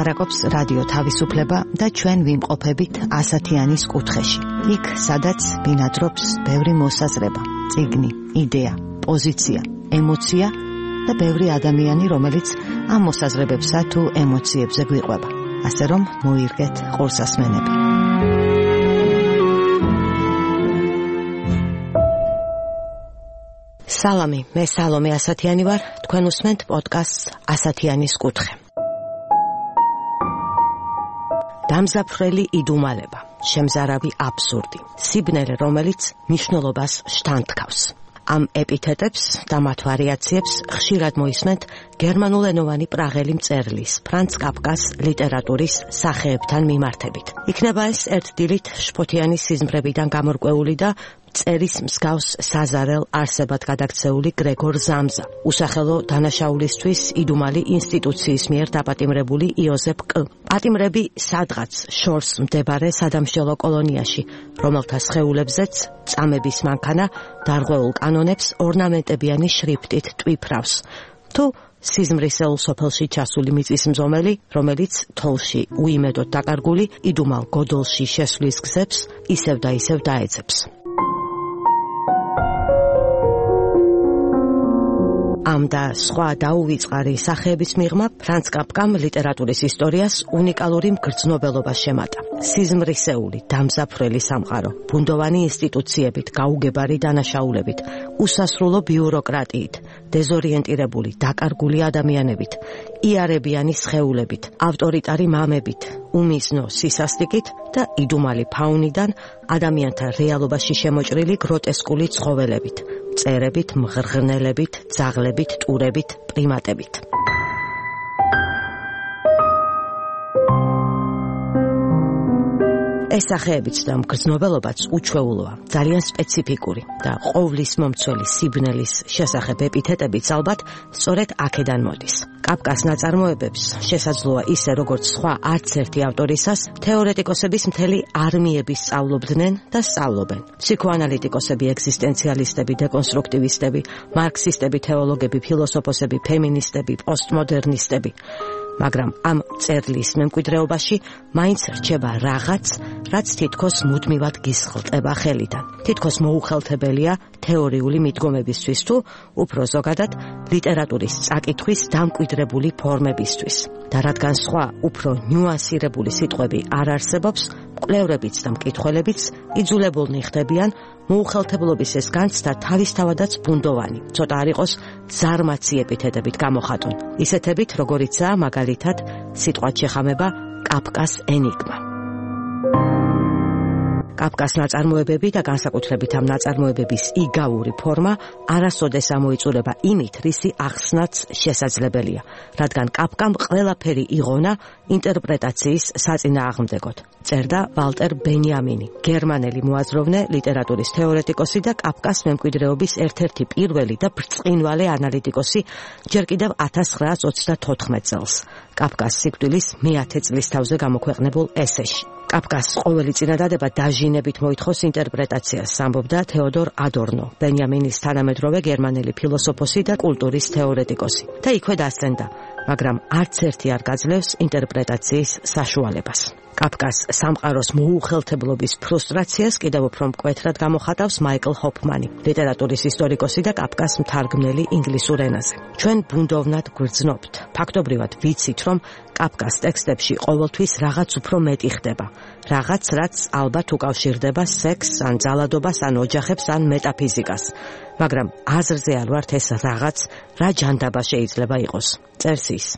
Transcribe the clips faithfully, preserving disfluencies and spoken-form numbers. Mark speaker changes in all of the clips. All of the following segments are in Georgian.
Speaker 1: ლაპარაკობს რადიო თავისუფლება და ჩვენ ვიმყოფებით ასათიანის კუთხეში. იქ, სადაც ბინადრობს ბევრი მოსაზრება, წიგნი, იდეა, პოზიცია, ემოცია და ბევრი ადამიანი, რომელიც ამ მოსაზრებებსა თუ ემოციებზე გვიყვება. ასე რომ მოირგეთ ყურსასმენები. სალამი, მე სალომე ასათიანი ვარ, თქვენ უსმენთ პოდკასტს ასათიანის კუთხე. დამზაფრელი იდუმალება, შემზარავი აბსურდი, სიბნელე, რომელიც მნიშვნელობას შთანთქავს. ამ ეპითეტებს და მათ ვარიაციებს ხშირად მოისმენთ გერმანულენოვანი პრაღელი მწერლის ფრანც კაფკას ლიტერატურის სახეებთან მიმართებით. იქნება ეს ერთ დილით შფოთიანი სიზმრებიდან გამორკვეული და წერის მსგავს საზარელ არსებად გადაქცეული გრეგორ ზამზა, usახელო დანაშაულისთვის იდუმალი ინსტიტუციის მიერ დაპატიმრებული იოზეფ კ. პატიმრები სადღაც შორს მდებარე სადამსჯელო კოლონიაში, რომელთა სხეულებზეც წამების მანქანა დარღვეულ კანონებს ორნამენტებიანი შრიფტით ტვიფრავს, თუ სიზმრისეულ სოფელში ჩასული მიწისმზომელი, რომელიც თოლში უიმედოდ დაკარგული იდუმალ გოდოლში შესვლის გზებს ისევ და ისევ დაეძებს. ამ და სხვა დაუვიწყარი სახეების მიღმა ფრანც კაფკამ ლიტერატურის ისტორიას უნიკალური მგრძნობელობა შემატა. სიზმრისეული, დამზაფრელი სამყარო, ბუნდოვანი ინსტიტუციებით, გაუგებარი დანაშაულებით, უსასრულო ბიუროკრატიით, დეზორიენტირებული, დაკარგული ადამიანებით, იარებიანი სხეულებით, ავტორიტარი მამებით, უმიზნო სისასტიკით და იდუმალი ფაუნიდან ადამიანთა რეალობაში შემოჭრილი გროტესკული ცხოველებით, მწერებით, მღრღნელებით, ძაღლებით, ტურებით, პრიმატებით. ეს სახეებიც და მგრძნობელობაც უჩვეულოა, ძალიან სპეციფიკური და ყოვლის მომცველი სიბნელის შესახებ ეპითეტებიც ალბათ სწორედ აქედან მოდის. კაფკას ნაწარმოებებს შესაძლოა ისე როგორც სხვა არც ერთი ავტორისას თეორეტიკოსების მთელი არმიები სწავლობდნენ და სწავლობენ. ფსიქოანალიტიკოსები, ეგზისტენციალისტები, დეკონსტრუქტივისტები, მარქსისტები, თეოლოგები, ფილოსოფოსები, ფემინისტები, პოსტმოდერნისტები. მაგრამ ამ წერლის მემკვიდრეობაში მაინც რჩება რაღაც, რაც თითქოს მუდმივად გისხლტება ხელიდან. თითქოს მოუხელთებელია თეორიული მიდგომებისთვის თუ უფრო ზოგადად ლიტერატურის წაკითხვის დამკვიდრებული ფორმებისთვის. და რადგან სხვა უფრო ნიუანსირებული სიტყვები არ არსებობს, მკვლევრებიც და მკითხველებიც იძულებულნი ხდებიან მოუხელთებლობის ეს განცდა თავისთავადაც ბუნდოვანი, ცოტა არ იყოს ზარმაცი ეპითეტებით გამოხატონ, ისეთებით როგორიცაა მაგალითად სიტყვად შეხამება კაფკას ენიგმა. კაფკას ნაწარმოებები და განსაკუთრებით ამ ნაწარმოებების იგავური ფორმა არასოდეს ამოიწურება იმით, რისი ახსნაც შესაძლებელია, რადგან კაფკამ ყველაფერი იღონა ინტერპრეტაციის საწინააღმდეგოდ. წერდა ვალტერ ბენიამინი, გერმანელი მოაზროვნე, ლიტერატურის თეორეტიკოსი და კაფკას მემკვიდრეობის ერთ-ერთი პირველი და ბრწყინვალე ანალიტიკოსი ჯერ კიდევ ათას ცხრაას ოცდათოთხმეტ წელს, კაფკას სიკვდილის მეათე წლის თავზე გამოქვეყნებულ ესეში. კაფკას ყოველი წინადადება დაჟინებით მოითხოვს ინტერპრეტაციას, ამბობდა თეოდორ ადორნო, ბენიამინის თანამედროვე გერმანელი ფილოსოფოსი და კულტურის თეორეტიკოსი. და იქვე დასცენდა, მაგრამ არც ერთი არ გაძლევს ინტერპრეტაციის საშუალებას. კაფკას სამყაროს მოუხელთებლობის ფრუსტრაციას კიდევ უფრო მკვეთრად გამოხატავს მაიკლ ჰოფმანი, ლიტერატურის ისტორიკოსი და კაფკას მთარგმნელი ინგლისურ ენაზე. ჩვენ ბუნდოვნად გვგრძნობთ. ფაქტობრივად ვიცით, რომ კაფკას ტექსტებში ყოველთვის რაღაც უფრო მეტი ხდება. რაღაც, რაც ალბათ უკავშირდება სექსს, ან ძალადობას, ან ოჯახებს, ან მეტაფიზიკას. მაგრამ აზრზე არ ვართ ეს რაღაც, რა ჯანდაბა შეიძლება იყოს. წერს ის.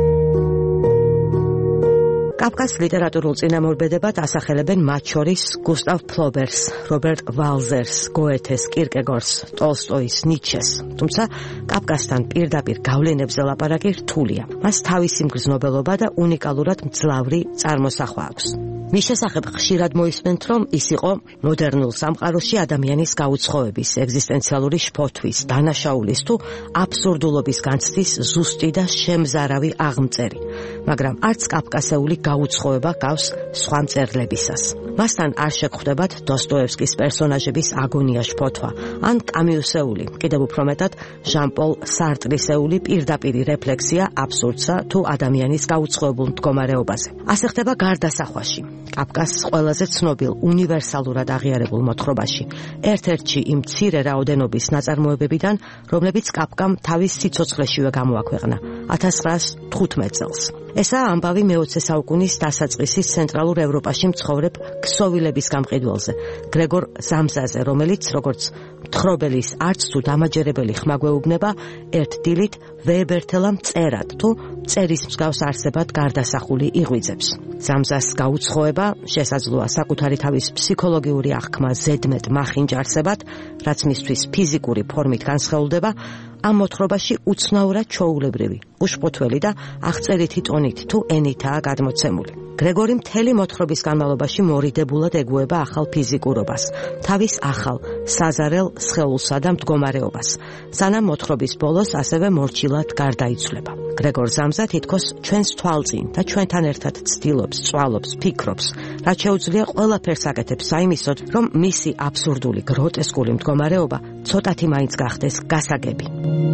Speaker 1: კაფკას ლიტერატურულ წინამორბედებად ასახელებენ მათ შორის გუსტავ ფლობერს, რობერტ ვალზერს, გოეთეს, კირკეგორს, ტოლსტოის, ნიჩეს. თუმცა კაფკასთან პირდაპირ გავლენებზე ლაპარაკი რთულია. მას თავისი მგრძნობელობა და უნიკალურად მძლავრი წარმოსახვა აქვს. მის შესახებ ხშირად მოისმენთ, რომ ის იყო მოდერნულ სამყაროში ადამიანის გაუცხოების, ეგზისტენციალური შფოთვის, დანაშაულის თუ აბსურდულობის განცდის ზუსტი და შემზარავი აღმწერი, მაგრამ არც კაფკასეული გაუცხოება გავს სხვა მწერლებისას. მასთან არ შეგხვდებათ დოსტოევსკის პერსონაჟების აგონია შფოთვა, ან კამიუსეული, კიდევ უფრო მეტად ჟან-პოლ სარტრისეული პირდაპირი რეფლექსია აბსურდსა თუ ადამიანის გაუცხოებულ მდგომარეობაზე. ასე ხდება გარდასახვაში. კაფკას ყველაზე ცნობილ უნივერსალურად აღიარებულ მოთხრობაში, ერთ-ერთში იმ მცირე რაოდენობის ნაწარმოებებიდან, რომლებიც კაფკამ თავის სიცოცხლეშივე გამოაქვეყნა ათას ცხრაას თხუთმეტ წელს. ესაა ამბავი მეოცე საუკუნის დასაწყისის ცენტრალურ ევროპაში მცხოვრებ ქსოვილების გამყიდველზე, გრეგორ ზამზაზე, რომელიც, როგორც მთხრობელის არც თუ დამაჯერებელი ხმა გვეუბნება, ერთ დილით ვეებერთელა მწერად თუ წერის მსგავს არსებად გარდასახული იღვიძებს. ზამზას გაუცხოება შესაძლოა საკუთარი თავის ფსიქოლოგიური აღქმა ზედმეტ მახინჯარსებად, რაც მისთვის ფიზიკური ფორმით განსხეულდება, ამ მოთხრობაში უცნაურად ჩოულებრივი, უშფოთველი და აღწერითი ტონით თუ ენითაა გადმოცემული. გრეგორი მთელი მოთხრობის განმავლობაში მორიდებულად ეგუება ახალ ფიზიკურობას, თავის ახალ საზარელ სხეულსა და მდგომარეობას, სანამ მოთხრობის ბოლოს ასევე მორჩილად გარდაიცვლება. გრეგორ ზამზა თითქოს ჩვენს თვალწინ და ჩვენთან ერთად ცდილობს, წვალობს, ფიქრობს, რაც შეუძლია ყველაფერს აკეთებს საიმისოდ, რომ მისი აბსურდული, გროტესკული მდგომარეობა ცოტათი მაინც გახდეს გასაგები.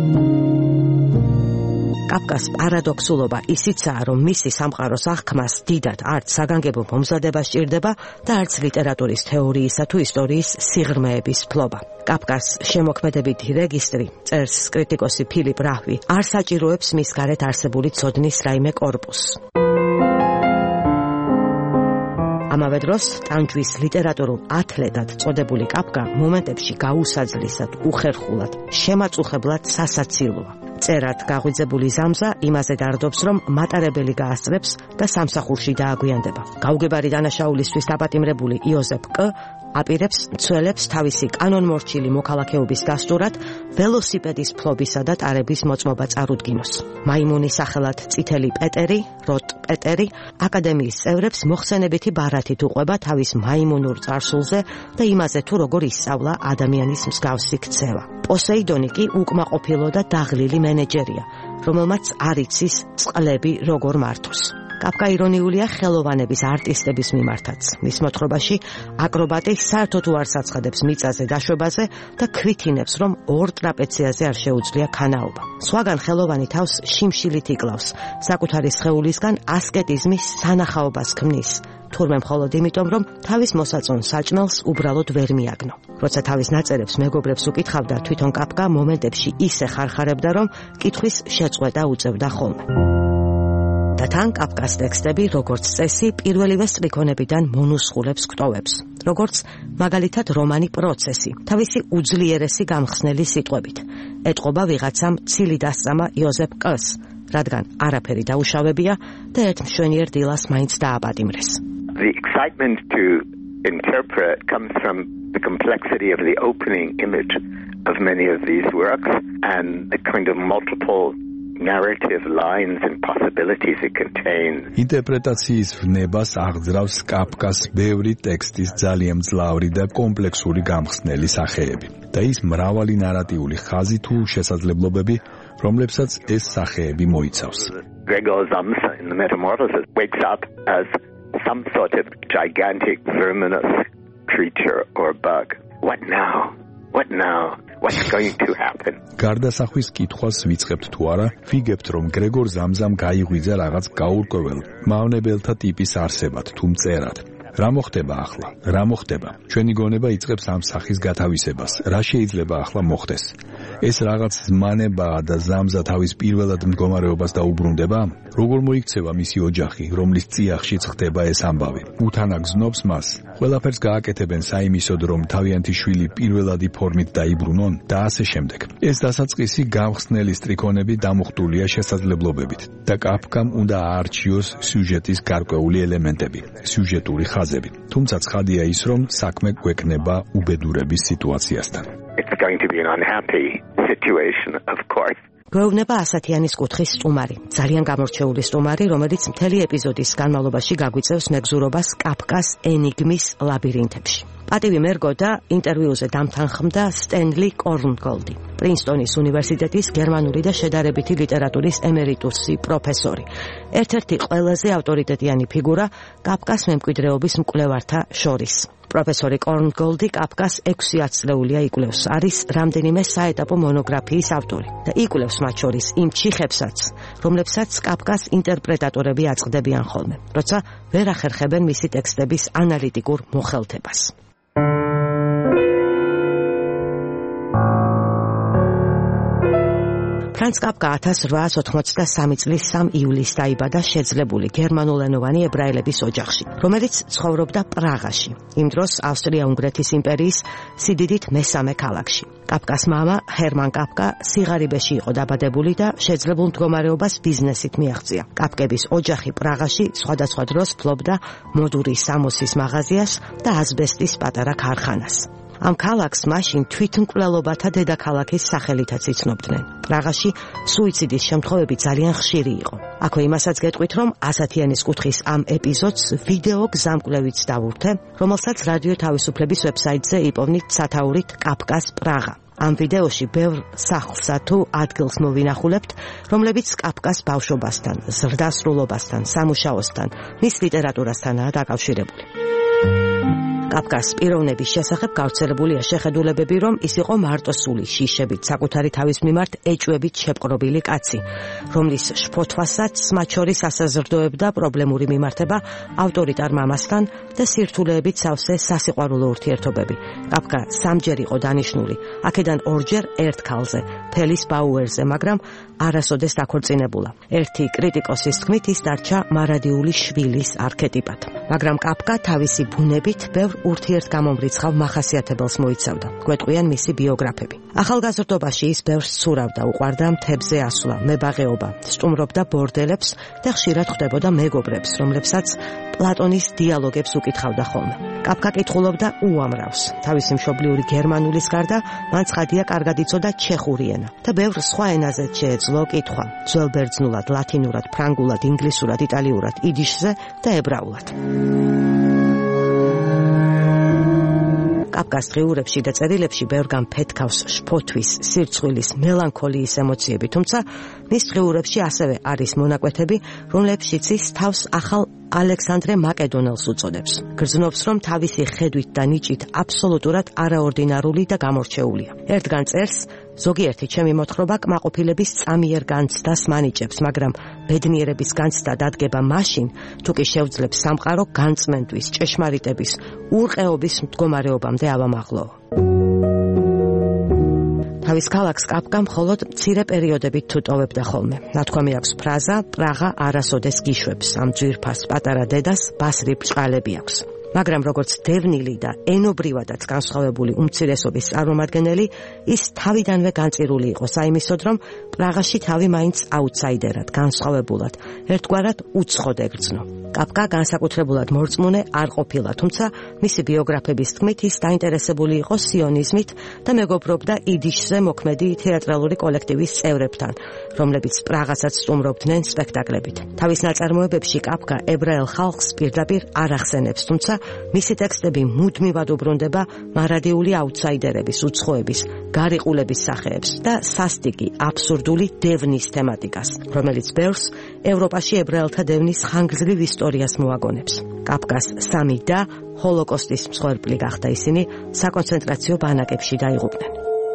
Speaker 1: კაფკას პარადოქსულობა ისიცაა, რომ მისი სამყაროს აღქმას დიდად არც საგანგებო მომზადება სჭირდება და არც ლიტერატურის თეორიისა თუ ისტორიის სიღრმეების ფლობა. კაფკას შემოქმედებითი რეგისტრი, წერს კრიტიკოსი ფილიპ რაჰვი, არ საჭიროებს მის გარეთ არსებული ცოდნის რაიმე კორპუსს. ამავე დროს ტანჯვის ლიტერატურულ ათლეტად წოდებული კაფკა მომენტებში გაუსაძლისად, უხერხულად, შემაწუხებლად სასაცილოა. წერად გაღვიძებული ზამზა იმაზე დარდობს, რომ მატარებელი გაასწრებს და სამსახურში დააგვიანდება. გაუგებარი დანაშაულისთვის დაპატიმრებული იოზეფ კ აპირებს მცველებს თავისი კანონმორჩილი მოქალაქეობის დასტურად ველოსიპედის ფლობისა და ტარების მოწმობა წარუდგინოს. მაიმუნის სახელად წითელი პეტერი, როტ პეტერი, აკადემიის წევრებს მოხსენებითი ბარათით უყვება თავის მაიმუნურ წარსულზე და იმაზე თუ როგორ ისწავლა ადამიანის მსგავსი ქცევა. პოსეიდონი კი უკმაყოფილო და დაღლილი მენეჯერია, რომელმაც არ იცის წყლები როგორ მართოს. კაფკა ირონიულია ხელოვანების არტისტების მიმართაც. მის მოთხრობაში აკრობატი საერთოდ უარს აცხადებს მიწაზე დაშვებაზე და ქვითინებს, რომ ორ ტრაპეციაზე არ შეუძლია ქანაობა. სხვაგან ხელოვანი თავს შიმშილით იკლავს, საკუთარი სხეულისგან ასკეტიზმის სანახაობას ქმნის, თურმე მხოლოდ იმიტომ, რომ თავის მოსაწონ საჭმელს უბრალოდ ვერ მიაგნო. როცა თავის ნაწერებს მეგობრებს უკითხავდა, თვითონ კაფკა მომენტებში ისე ხარხარებდა, რომ კითხვის შეწყვეტა უწევდა ხოლმე. და თან კაფკას ტექსტები, როგორც წესი, პირველივე სტრიქონებიდან მონუსხულებს გტოვებს, როგორც მაგალითად რომანი პროცესი, თავისი უძლიერესი გამხსნელი სიტყვებით. ეტყობა ვიღაცამ ცილი დასწამა იოზეფ კ-ს, რადგან არაფერი დაუშავებია და ერთ მშვენიერ დილას მაინც დააპატიმრეს.
Speaker 2: The excitement to interpret comes from the complexity of the opening image of many of these works and the kind of multiple narrative lines and possibilities it contains.
Speaker 3: ინტერპრეტაციის ვნებას აღძრავს კაფკას ბევრი ტექსტის ძალიან მძლავრი და კომპლექსური გამხსნელი სახეები და ის მრავალი ნარატიული ხაზი თუ შესაძლებლობები, რომლებსაც ეს სახეები მოიცავს.
Speaker 2: Gregor Samsa in the Metamorphosis wakes up as some sort of gigantic verminous creature or bug. What now? What now? What's going to happen?
Speaker 3: გარდასახვის კითხვას ვიწყებთ თუ არა, ვიგებთ, რომ გრეგორ ზამზამ გაიღვიძა რაღაც გაურკვეველ, მავნებელთა ტიპის არსებად თუ მწერად. რა მოხდება ახლა? რა მოხდება? ჩვენი გონება იწყებს ამ სახის გათავისებას. რა შეიძლება ახლა მოხდეს? ეს რაღაც ზმანებაა და ზამზა თავის პირველად მდგომარეობას დაუბრუნდება? როგორ მოიქცევა მისი ოჯახი, რომლის წიაღშიც ხდება ეს ამბავი? უთანა გზნობს მას. ყველაფერს გააკეთებენ საიმისოდ, რომ თავიანთი შვილი პირველადი ფორმით დაიბრუნონ და ასე შემდეგ. ეს დასაწყისი გამხსნელი სტრიქონები დამუხტულია შესაძლებლობებით და კაფკამ უნდა აარჩიოს სიუჟეტის გარკვეული ელემენტები, სიუჟეტური ხაზები. თუმცა ცხადია ის, რომ საქმე გვექნება უბედურების სიტუაციასთან.
Speaker 2: It's going to be an unhappy situation, of course.
Speaker 1: გვეუბნება ასათიანის კუთხის სტუმარი, ძალიან გამორჩეული სტუმარი, რომელიც მთელი ეპიზოდის განმავლობაში გაგვიწევს მეგზურობას კაფკას ენიგმის ლაბირინთებში. პატივი მერგო და ინტერვიუზე დამთანხმდა სტენლი კორნგოლდი, პრინსტონის უნივერსიტეტის გერმანული და შედარებითი ლიტერატურის ემერიტუსი პროფესორი. ერთ-ერთი ყველაზე ავტორიტეტიანი ფიგურა კაფკას მემკვიდრეობის მკვლევართა შორის. პროფესორი კორნგოლდი კაფკას ექვსი ათწლეულია იკვლევს, არის რამდენიმე საეტაპო მონოგრაფიის ავტორი და იკვლევს მათ შორის იმ ჩიხებსაც, რომლებსაც კაფკას ინტერპრეტატორები აწყდებიან ხოლმე, როცა ვერ ახერხებენ მისი ტექსტების ანალიტიკურ მოხელთებას. ფრანც კაფკა ათას რვაას ოთხმოცდასამი წლის სამი ივლისს დაიბადა შეძლებული გერმანულენოვანი ებრაელების ოჯახში, რომელიც ცხოვრობდა პრაღაში, იმ დროს ავსტრია-უნგრეთის იმპერიის სიდიდით მესამე ქალაქში. კაფკას მამა, ჰერმან კაფკა, სიღარიბეში იყო დაბადებული და შეძლებულ მდგომარეობას ბიზნესით მიაღწია. კაფკების ოჯახი პრაღაში სხვადასხვა დროს ფლობდა მოდური სამოსის მაღაზიას და ასბესტის პატარა ქარხანას. ამ ქალაქს მაშინ თვითმკვლელობათა დედაქალაქის სახელითაც იცნობდნენ. პრაღაში სუიციდის შემთხვევები ძალიან ხშირი იყო. აქვე იმასაც გეტყვით, რომ ასათიანის კუთხის ამ ეპიზოდს ვიდეო გზამკვლევიც დავურთე, რომელსაც რადიო თავისუფლების ვებსაიტზე იპოვნით სათაურით კაფკას პრაღა. ამ ვიდეოში ბევრ სახლსა თუ ადგილს მოვინახულებთ, რომლებიც კაფკას ბავშვობასთან, ზრდასრულობასთან, სამუშაოსთან, მის ლიტერატურასთანაა დაკავშირებული. კაფკას პიროვნების შესახებ გავრცელებულია შეხედულებები, რომ ის იყო მარტოსული შიშებით, საკუთარი თავის მიმართ ეჭვებით შეპყრობილი კაცი, რომლის შფოთვასაც მათ შორის ასაზრდოებდა პრობლემური მიმართება ავტორიტარ მამასთან და სირთულეებით სავსე სასიყვარულო ურთიერთობები. კაფკა სამჯერ იყო დანიშნული, აქედან ორჯერ ერთ ქალზე, ფელის ბაუერზე, მაგრამ არასოდეს დაქორწინებულა. ერთი კრიტიკოსის თქმით, ის დარჩა მარადიული შვილის არქეტიპად. მაგრამ კაფკა თავისი ბუნებით ბევრ ურთიერთგამომრიცხავ მახასიათებელს მოიცავდა. გვეტყვიან მისი ბიოგრაფები. ახალგაზრდობაში ის ბევრს ცურავდა, უყვარდა მთებზე ასვლა, მებაღეობა, სტუმრობდა ბორდელებს და ხშირად ხვდებოდა მეგობრებს, რომლებსაც პლატონის დიალოგებს უკითხავდა ხოლმე. კაფკა კითხულობდა უამრავს. თავისი მშობლიური გერმანულის გარდა, მან ცხადია კარგად იცოდა ჩეხური ენა და ბევრ სხვა ენაზეც შეეძლო კითხვა, ძველ ბერძნულად, ლათინურად, ფრანგულად, ინგლისურად, იტალიურად, იდიშზე და ებრაულად. კაფკას დღიურებში და წერილებში ბევრგან ფეთქავს შფოთვის, სირცხვილის, მელანქოლიის ემოციები, თუმცა მის დღიურებში ასევე არის მონაკვეთები, რომლებშიც ის თავს ახალ ალექსანდრე მაკედონელს უწოდებს. გრძნობს, რომ თავისი ხედვით და ნიჭით აბსოლუტურად არაორდინარული და გამორჩეულია. ერთგან წერს, ზოგიერთი ჩემი მოთხრობა კმაყოფილების წამიერ განცდას მანიჭებს, მაგრამ ბედნიერების განცდა დადგება მაშინ, თუ კი შევძლებს სამყარო განწმენდვის, ჭეშმარიტების, ურყეობის მდგომარეობამდე ავამაღლოო. თავის ქალაქს კაფკა მხოლოდ მცირე პერიოდებით თუ ტოვებდა ხოლმე. ნათქვამი აქვს ფრაზა, პრაღა არასოდეს გიშვებს, ამ ძვირფას პატარა დედას ბასრი ბრჭყალები აქვს. მაგრამ როგორც დევნილი და ენობრივადაც განსხვავებული უმცირესობის წარმომადგენელი, ის თავიდანვე განწირული იყო საიმისოდ, რომ პრაღაში თავი მაინც აუთსაიდერად, განსხვავებულად, ერთგვარად უცხოდ ეგრძნო. კაფკა განსაკუთრებულად მორწმუნე არ ყოფილა, თუმცა მისი ბიოგრაფების თქმით ის დაინტერესებული იყო სიონიზმით და მეგობრობდა იდიშზე მოქმედი თეატრალური კოლექტივის წევრებთან, რომლებიც პრაღასაც სტუმრობდნენ სპექტაკლებით. თავის ნაწარმოებებში კაფკა ებრაელ ხალხს პირდაპირ არ ახსენებს, თუმცა მისი ტექსტები მუდმივად უბრუნდება მარადიული აუთსაიდერების, უცხოების, გარიყულების სახეებს და სასტიკი, აბსურდული დევნის თემატიკას, რომელიც ბევრს ევროპაში ებრაელთა დევნის ხანგრძლივ ისტორიას მოაგონებს. კაფკას სამი და ჰოლოკოსტის მსხვერპლი გახდა, ისინი საკონცენტრაციო ბანაკებში დაიღუპნენ.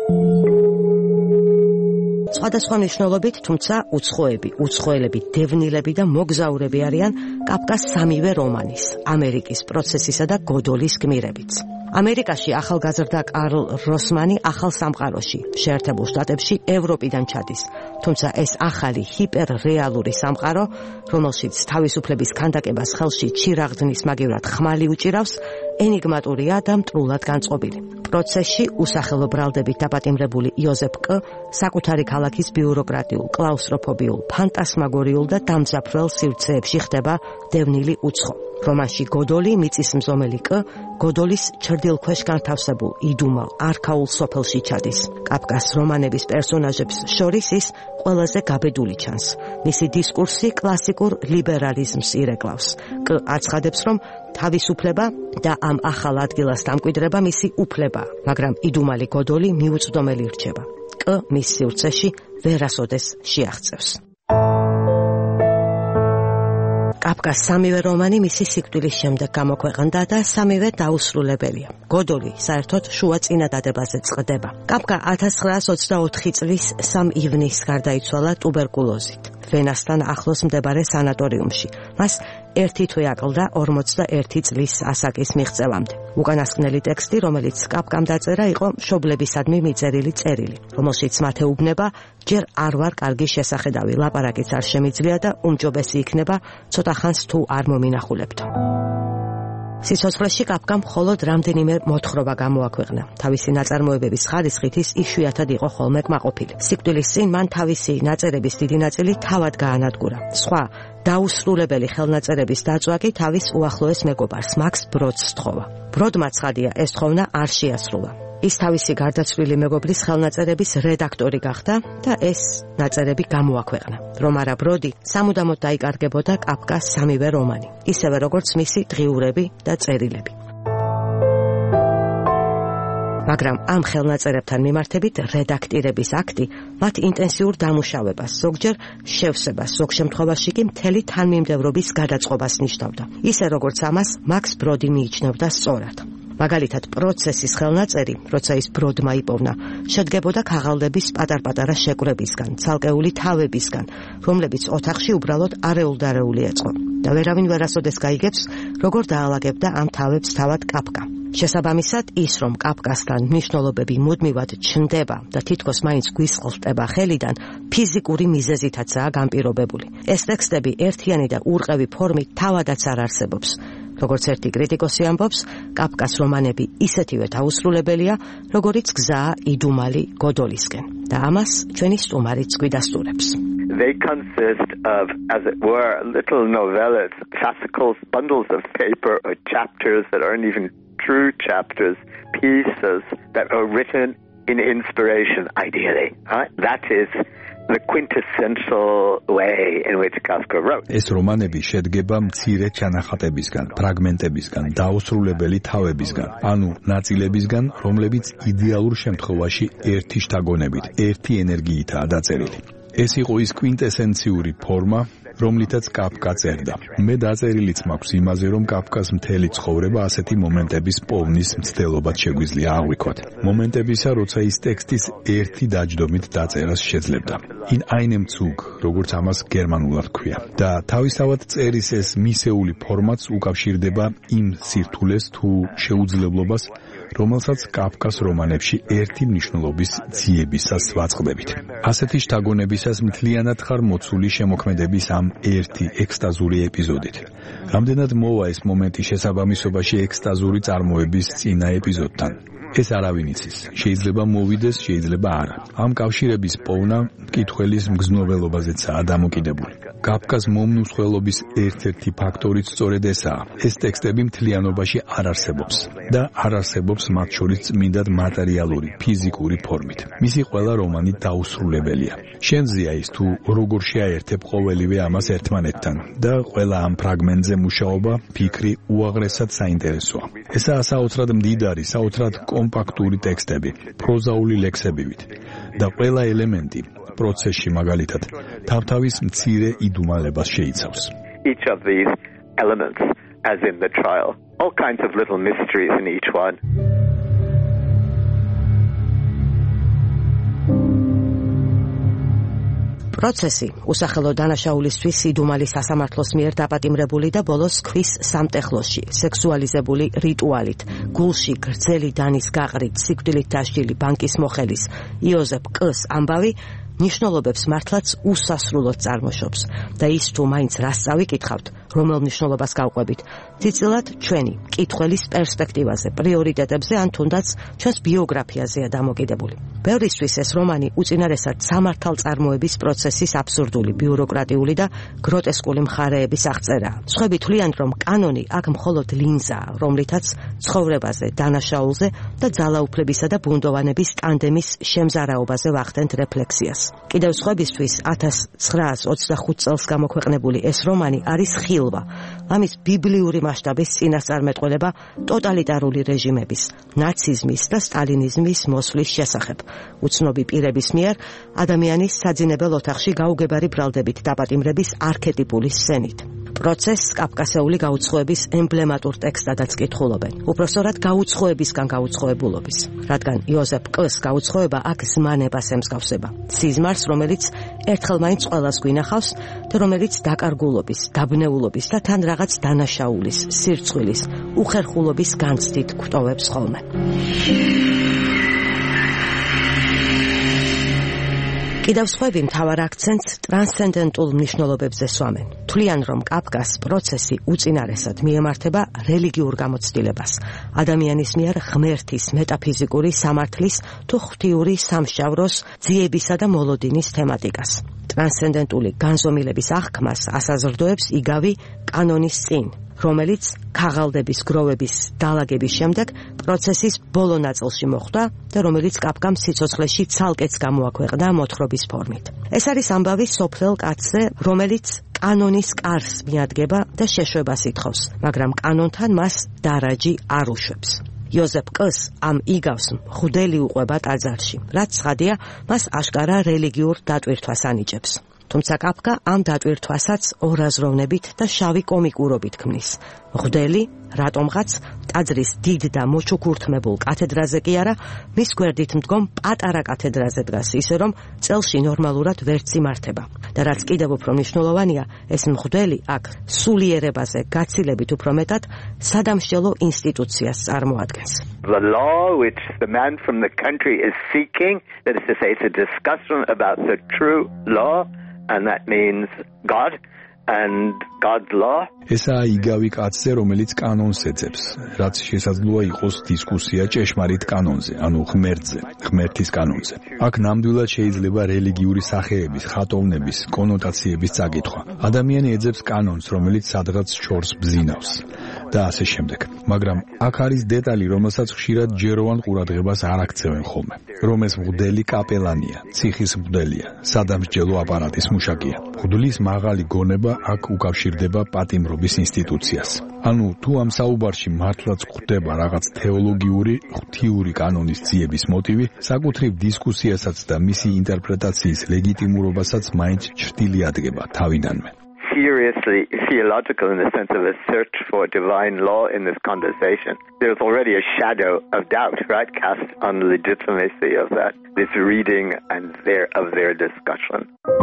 Speaker 1: სხვადასხვა მნიშვნელობით, თუმცა უცხოები, უცხოელები, დევნილები და მოგზაურები არიან კაფკას სამივე რომანის, ამერიკის პროცესისა და გოდოლის გმირებიც. ამერიკაში ახალგაზრდა კარლ როსმანი ახალ სამყაროში, შეერთებულ შტატებში, ევროპიდან ჩადის. თუმცა ეს ახალი ჰიპერრეალური სამყარო, რომელშიც თავისუფლების ქანდაკებას ხელში ჩირაღდნის მაგივრად ხმალი უჭირავს, ენიგმატურია და მტრულად განწყობილი. პროცესში უსახელო ბრალდებით დაპატიმრებული იოზეფ კ საკუთარი ქალაქის ბიუროკრატიულ, კლაუსტროფობიულ, ფანტასმაგორიულ და დამძაფრველ სივრცეებში ხდება დევნილი უცხო. რომანში გოდოლი, მიწის მზომელი კ, გოდოლის ჩრდილქვეშ განთავსებულ იდუმალ არქაულ სოფელში ჩადის. კაფკას რომანების პერსონაჟებს შორის ის ყველაზე გაბედული ჩანს. მისი დისკურსი კლასიკურ ლიბერალიზმს ირეკლავს. კ აცხადებს, რომ თავისუფლება და ამ ახალ ადგილას დამკვიდრება მისი უფლებაა, მაგრამ იდუმალი გოდოლი მიუწვდომელი რჩება. კ მის სივრცეში ვერასოდეს შეაღწევს. კაფკას სამივე რომანი მისი სიკვდილის შემდეგ გამოქვეყნდა და სამივე დაუსრულებელია. გოდოლი საერთოდ შუა წინადადებაზე წყდება. კაფკა ათას ცხრაას ოცდაოთხი წლის სამი ივნისს გარდაიცვალა ტუბერკულოზით, ვენასთან ახლოს მდებარე სანატორიუმში. მას ერთი თვე აკლდა ორმოცდაერთი წლის ასაკის მიღწევამდე. უკანასკნელი ტექსტი, რომელიც კაფკამ დაწერა, იყო მშობლებისადმი მიწერილი წერილი, რომელშიც მათეუბნება ჯერ არ ვარ კარგი შესახედავი, ლაპარაკიც არ შემიძლია და უმჯობესი იქნება ცოტა ხანს თუ არ მომინახულებთო. სიცოცხლეში კაფკამ მხოლოდ რამდენიმე მოთხრობა გამოაქვეყნა. თავისი ნაწარმოებების ხარისხით ის იშვიათად იყო ხოლმე კმაყოფილი. სიკვდილის წინ მან თავისი ნაწერების დიდი ნაწილი თავად გაანადგურა. სხვა დაუსრულებელი ხელნაწერების დაწვა კი თავის უახლოეს მეგობარს, მაქს ბროდს სთხოვა. ბროდმა ცხადია, ეს თხოვნა არ შეასრულა. ის თავისი გარდაცვლილი მეგობრის ხელნაწერების რედაქტორი გახდა და ეს ნაწერები გამოაქვეყნა. რომ არა ბროდი, სამუდამოდ დაიკარგებოდა კაფკას სამივე რომანი, ისევე როგორც მისი დღიურები და წერილები. მაგრამ ამ ხელნაწერებთან მიმართებით რედაქტირების აქტი მათ ინტენსიურ დამუშავებას, ზოგჯერ შევსებას, ზოგ შემთხვევაში კი მთელი თანმიმდევრობის გადაწყობას ნიშნავდა. ისე როგორც ამას მაქს ბროდი მიიჩნევდა სწორად. მაგალითად, პროცესის ხელნაწერი, როცა ის ბროდმა იპოვნა, შედგებოდა ქაღალდების პატარ-პატარა შეკვრებისგან, ცალკეული თავებისგან, რომლებიც ოთახში უბრალოდ არეულ-დარეული ეწყო. და ვერავინ ვერასოდეს გაიგებს, როგორ დაალაგებდა ამ თავებს თავად კაფკა. შესაბამისად, ის რომ კაფკასთან მნიშვნელობები მუდმივად ჩნდება და თითქოს მაინც გვისყლტება ხელიდან, ფიზიკური მიზეზითაცაა განპირობებული. ეს ტექსტები ერთიანი და ურყევი ფორმით თავადაც არ არსებობს. როგორც ერთი კრიტიკოსი ამბობს, კაფკას რომანები ისეთივე დაუსრულებელია, როგორიც გზაა იდუმალი გოდოლისკენ. და ამას ჩვენი სტუმარიც გვიდასტურებს.
Speaker 2: They consist of, as it were, little novellas, fascicles, bundles of paper or chapters that aren't even true chapters, pieces that are written in inspiration, ideally. Right? That is the quintessential way in which Kafka wrote.
Speaker 3: ეს რომანები შედგება მცირე ჩანახატებისგან, ფრაგმენტებისგან, დაუსრულებელი თავებისგან, ანუ ნაწილებისგან, რომლებიც იდეალურ შემთხვევაში ერთი შთაგონებით, ერთი ენერგიითაა დაწერილი. ეს იყო ის კვინტესენციური ფორმა, რომლითაც კაფკა წერდა. მე დაწერილიც მაქვს იმაზე, რომ კაფკას მთელი ცხოვრება ასეთი მომენტების პოვნის მცდელობად შეგვიძლია აღვიქვათ. მომენტებისა, როცა ის ტექსტის ერთი დაჯდომით დაწერას შეძლებდა. in einem Zug, როგორც ამას გერმანულად ქვია. და თავისთავად წერის ეს მისეული ფორმაც უკავშირდება იმ სირთულეს თუ შეუძლებლობას, რომელსაც კაფკას რომანებში ერთი მნიშვნელობის ძიებისას ვაწყდებით. ასეთი შთაგონებისას მთლიანად ხარ მოცული შემოქმედების ამ ერთი ექსტაზური ეპიზოდით. რამდენად მოვა ეს მომენტი შესაბამისობაში ექსტაზური წარმოების წინა ეპიზოდთან? ეს არავინ იცის. შეიძლება მოვიდეს, შეიძლება არა. ამ კავშირების პოვნა მკითხველის მგზნობელობაზეცაა დამოკიდებული. კაფკას მომნუსხველობის ერთ-ერთი ფაქტორიც სწორედ ესაა. ეს ტექსტები მთლიანობაში არ არსებობს და არ არსებობს მათ შორის წმინდად მატერიალური, ფიზიკური ფორმით. მისი ყველა რომანი დაუსრულებელია. შენზეა ის თუ როგორ შეაერთებ ყოველივე ამას ერთმანეთთან და ყველა ამ ფრაგმენტზე მუშაობა, ფიქრი უაღრესად საინტერესოა. ესაა საოცრად მდიდარი, საოცრად კომპაქტური ტექსტები, პროზაული ლექსებივით და ყველა ელემენტი პროცესში მაგალითად თავთავის მცირე იდუმალებას შეიცავს.
Speaker 2: Each of these elements, as in the trial, all kinds of little mysteries in each one.
Speaker 1: პროცესი უსახელო დანაშაულისთვის იდუმალის სასამართლოს მიერ დაპატიმრებული და ბოლოს ქვის სამტეხლოში, სექსუალიზებული რიტუალით, გულში გრძელი დანის გაყრით, სიკვდილით დასჯილი ბანკის მოხელის იოზეფ კ-ს ამბავი ნიშნულობებს მართლაც უსასრულოდ წარმოშობს და ის თუ მაინც რას წავიკითხავთ, რომელ ნიშნულობას გავყვებით, ციცილად ჩვენი კითხველის პერსპექტივაზე, პრიორიტეტებზე ან თუნდაც ჩვენს ბიოგრაფიაზეა დამოკიდებული. ბევრისთვის ეს რომანი უწინარესად სამართალწარმოების პროცესის აბსურდული, ბიუროკრატიული და გროტესკული მხარეების აღწერაა. სხვები თვლიან, რომ კანონი აქ მხოლოდ ლინზაა, რომლითაც ცხოვრებაზე, დანაშაულზე და ძალაუფლებისა და ბუნდოვანების ტანდემის შემზარაობაზე ვახდენთ რეფლექსიას. კიდევ სხვებისთვის ათას ცხრაას ოცდახუთ წელს გამოქვეყნებული ეს რომანი არის ხილვა, ამის ბიბლიური მასშტაბის წინასწარმეტყველება ტოტალიტარული რეჟიმების, ნაციზმის და სტალინიზმის მოსვლის შესახებ. უცნობი პირების მიერ ადამიანის საძინებელ ოთახში გაუგებარი ბრალდებით დაპატიმრების არქეტიპული სცენით. პროცესს კავკასეული გაუცხოების ემბლემატურ ტექსტადაც კითხულობენ. უпроსტად გაუცხოებისგან გაუცხოებულობის, რადგან იოზეფ კლს გაუცხოება აქ ზმანებას ემსგავსება. სიზმარს, რომელიც ერთხელ მაინც ყველას გვინახავს და რომელიც დაკარგულობის, დაბნეულობის და თან რაღაც დანაშაულის, სირცხვილის, უხერხულობის განცდით გვტოვებს ხოლმე. კიდევ სხვები მთავარ აქცენტს ტრანსცენდენტულ მნიშვნელობებზე სვამენ. თვლიან, რომ კაფკას პროცესი უწინარესად მიემართება რელიგიურ გამოცდილებას, ადამიანის მიერ ღმერთის მეტაფიზიკური სამართლის თუ ღვთიური სამშავროს ძიებისა და მოლოდინის თემატიკას. ტრანსცენდენტული განზომილების აღქმას ასაზრდოებს იგავი კანონის წინ, რომელიც ქაღალდების გროვების დალაგების შემდეგ პროცესის ბოლო ნაწილში მოხვდა და რომელიც კაფკამ სიცოცხლეში ცალკეც გამოაქვეყნა მოთხრობის ფორმით. ეს არის ამბავი სოფლელ კაცზე, რომელიც კანონის კარს მიადგება და შეშვებას ითხოვს, მაგრამ კანონთან მას დარაჯი არ უშვებს. იოზეფ კლს ამ იგავს მღვდელი უყვება ტაძარში, რაც ცხადია, მას აშკარა რელიგიურ დატვირთვას ანიჭებს. თუმცა კაფკა ამ დატვირთვასაც ორაზროვნებით და შავი კომიკურობით ქმნის. მღვდელი, რატომღაც ტაძრის დიდ და მოჩუქურთმებულ კათედრაზე კი არა, მის გვერდით მდგომ პატარა კათედრაზე დგას, ისე რომ წელში ნორმალურად ვერც იმართება. და რაც კიდევ უფრო მნიშვნელოვანია, ეს მღვდელი აქ სულიერებაზე გაცილებით უფრო მეტად სადამსჯელო ინსტიტუციას წარმოადგენს.
Speaker 2: The law which the man from the country is seeking, that is to say, it's a discussion about the true law, and that means God and God's law.
Speaker 3: ესაა იგავი კაცზე, რომელიც კანონს ეძებს, რაც შესაძლოა იყოს დისკუსია ჭეშმარიტ კანონზე, ანუ ღმერთზე, ღმერთის კანონზე. აქ ნამდვილად შეიძლება რელიგიური სახეების, ხატოვნების, კონოტაციების წაკითხვა. ადამიანი ეძებს კანონს, რომელიც სადღაც შორს ბზინავს და ასე შემდეგ. მაგრამ აქ არის დეტალი, რომელსაც ხშირად ჯეროვან ყურადღებას არ აქცევენ ხოლმე. რომ ეს მღვდელი კაპელანია, ციხის მღვდელია, სადამსჯელო აპარატის მუშაკია. მღვდლის მაღალი გონება აქ უკავშირდება პატიმრობის ინსტიტუციას. ანუ თუ ამ საუბარში მართლაც გვხვდება რაღაც თეოლოგიური, ღვთიური კანონის ძიების მოტივი, საკუთრივ დისკუსიასაც და მისი ინტერპრეტაციის ლეგიტიმურობასაც მაინც ჭრტილი ადგება თავიდანვე.
Speaker 2: Seriously theological in the sense of a search for divine law in this conversation. There's already a shadow of doubt, right, cast on the legitimacy of that, this reading and their of their discussion.